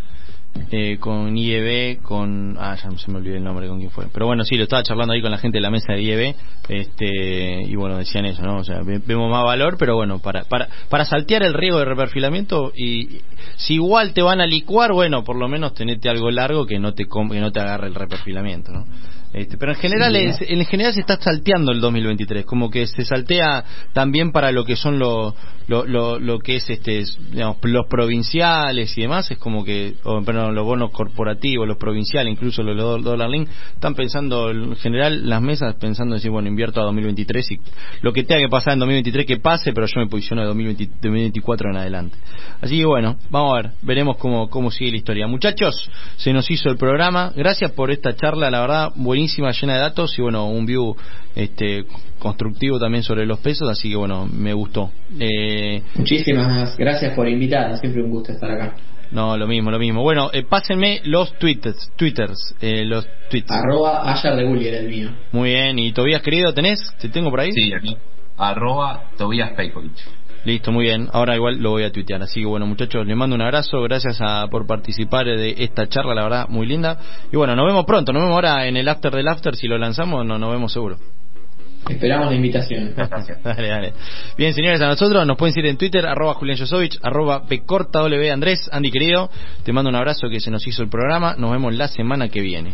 I: eh, con I E B, con ah ya se me olvidó el nombre, con quién fue, pero bueno, sí, lo estaba charlando ahí con la gente de la mesa de I E B, este, y bueno, decían eso, ¿no? O sea, vemos más valor, pero bueno, para para para saltear el riesgo de reperfilamiento, y si igual te van a licuar, bueno, por lo menos tenete algo largo que no te que no te agarre el reperfilamiento, ¿no? Este, pero en general es, en general se está salteando el dos mil veintitrés, como que se saltea también para lo que son lo lo, lo, lo que es este, digamos, los provinciales y demás, es como que, o, perdón, los bonos corporativos, los provinciales, incluso los, los Dollar Link, están pensando en general las mesas pensando en decir, bueno, invierto a dos mil veintitrés y lo que tenga que pasar en dos mil veintitrés que pase, pero yo me posiciono de dos mil veinte, dos mil veinticuatro en adelante. Así que bueno, vamos a ver, veremos cómo cómo sigue la historia. Muchachos, se nos hizo el programa. Gracias por esta charla, la verdad, buenísima, llena de datos y bueno, un view este constructivo también sobre los pesos, así que bueno, me gustó. Eh,
K: Muchísimas gracias por invitarnos, siempre un gusto estar acá.
I: No, lo mismo, lo mismo. Bueno, eh, pásenme los twitters, twitters, eh, los tweets.
K: Arroba Ayar de Bulli era el mío.
I: Muy bien, y Tobías querido, ¿tenés? ¿Te tengo por ahí?
L: Sí, aquí. Arroba Tobías Pejkovic.
I: Listo, muy bien. Ahora igual lo voy a tuitear. Así que bueno, muchachos, les mando un abrazo. Gracias a, por participar de esta charla, la verdad, muy linda. Y bueno, nos vemos pronto. Nos vemos ahora en el after del after. Si lo lanzamos, no, nos vemos seguro.
K: Esperamos la invitación.
I: Dale, dale. Bien, señores, a nosotros nos pueden seguir en Twitter, arroba Julián Josovich, arroba Pcorta W. Andrés, Andy querido, te mando un abrazo, que se nos hizo el programa. Nos vemos la semana que viene.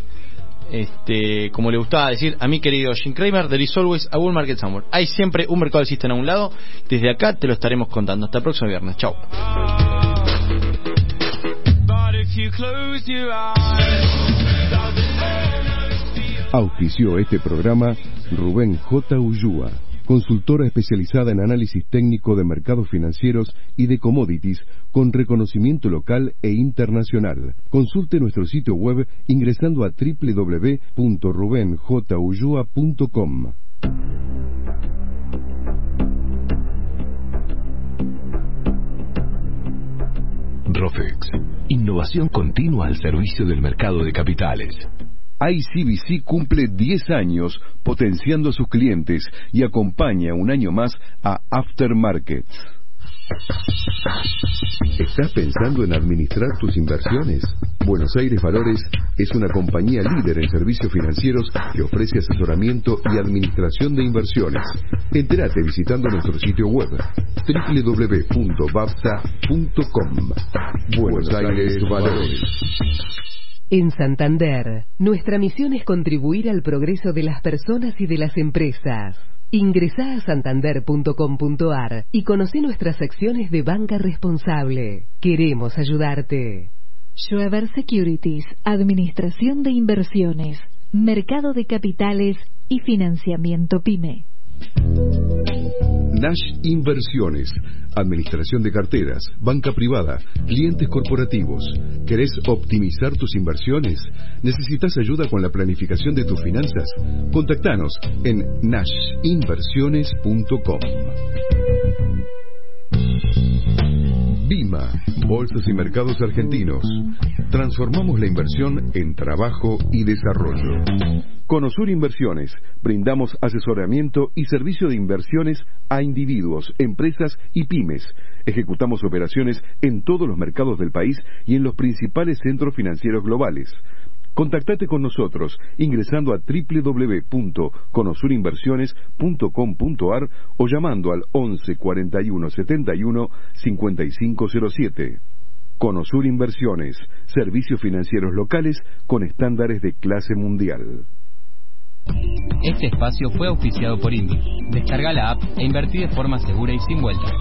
I: Este, como le gustaba decir a mi querido Jim Cramer, there is always a bull market somewhere. Hay siempre un mercado alcista a un lado. Desde acá te lo estaremos contando. Hasta el próximo viernes. Chao.
A: Auspició este programa Rubén J. Ullúa, consultora especializada en análisis técnico de mercados financieros y de commodities con reconocimiento local e internacional. Consulte nuestro sitio web ingresando a doble u doble u doble u punto ruben j ullua punto com.
B: Rofex, innovación continua al servicio del mercado de capitales.
A: I C B C cumple diez años potenciando a sus clientes y acompaña un año más a Aftermarkets. ¿Estás pensando en administrar tus inversiones? Buenos Aires Valores es una compañía líder en servicios financieros que ofrece asesoramiento y administración de inversiones. Entérate visitando nuestro sitio web doble u doble u doble u punto bapta punto com. Buenos Aires Valores.
C: En Santander, nuestra misión es contribuir al progreso de las personas y de las empresas. Ingresá a santander punto com punto ar y conoce nuestras secciones de banca responsable. Queremos ayudarte.
D: Schweber Securities, Administración de Inversiones, Mercado de Capitales y Financiamiento PYME.
A: Nash Inversiones, administración de carteras, banca privada, clientes corporativos. ¿Querés optimizar tus inversiones? ¿Necesitas ayuda con la planificación de tus finanzas? Contactanos en nash inversiones punto com. Bima, Bolsas y Mercados Argentinos. Transformamos la inversión en trabajo y desarrollo. Conosur Inversiones, brindamos asesoramiento y servicio de inversiones a individuos, empresas y pymes. Ejecutamos operaciones en todos los mercados del país y en los principales centros financieros globales. Contactate con nosotros ingresando a doble u doble u doble u punto conosur inversiones punto com punto ar o llamando al once cuarenta y uno setenta y uno cincuenta y cinco cero siete. Conosur Inversiones, servicios financieros locales con estándares de clase mundial.
E: Este espacio fue auspiciado por Invi. Descarga la app e invertí de forma segura y sin vueltas.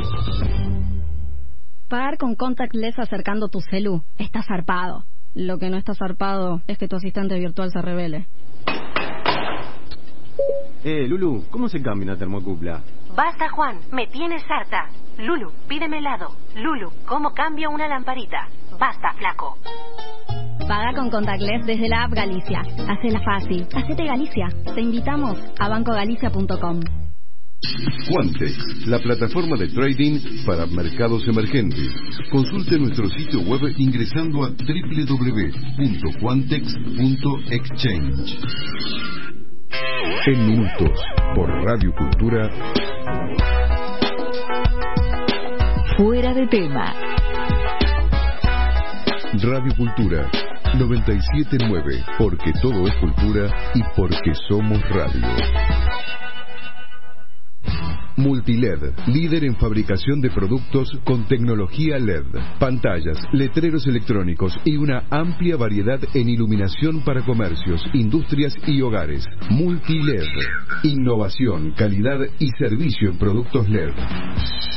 F: Pagar con contactless acercando tu celu está zarpado. Lo que no está zarpado es que tu asistente virtual se revele.
G: Eh, Lulu, ¿cómo se cambia una termocupla?
H: Basta, Juan, me tienes harta. Lulu, pídeme helado. Lulu, ¿cómo cambio una lamparita? Basta, flaco.
F: Paga con contactless desde la app Galicia. Hacela fácil. Hacete Galicia. Te invitamos a banco galicia punto com.
A: Quantex, la plataforma de trading para mercados emergentes. Consulte nuestro sitio web ingresando a doble u doble u doble u punto quantex punto exchange. En minutos, por Radio Cultura.
D: Fuera de tema.
A: Radio Cultura noventa y siete punto nueve, porque todo es cultura y porque somos radio. Multiled, líder en fabricación de productos con tecnología L E D, pantallas, letreros electrónicos y una amplia variedad en iluminación para comercios, industrias y hogares. Multiled, innovación, calidad y servicio en productos L E D.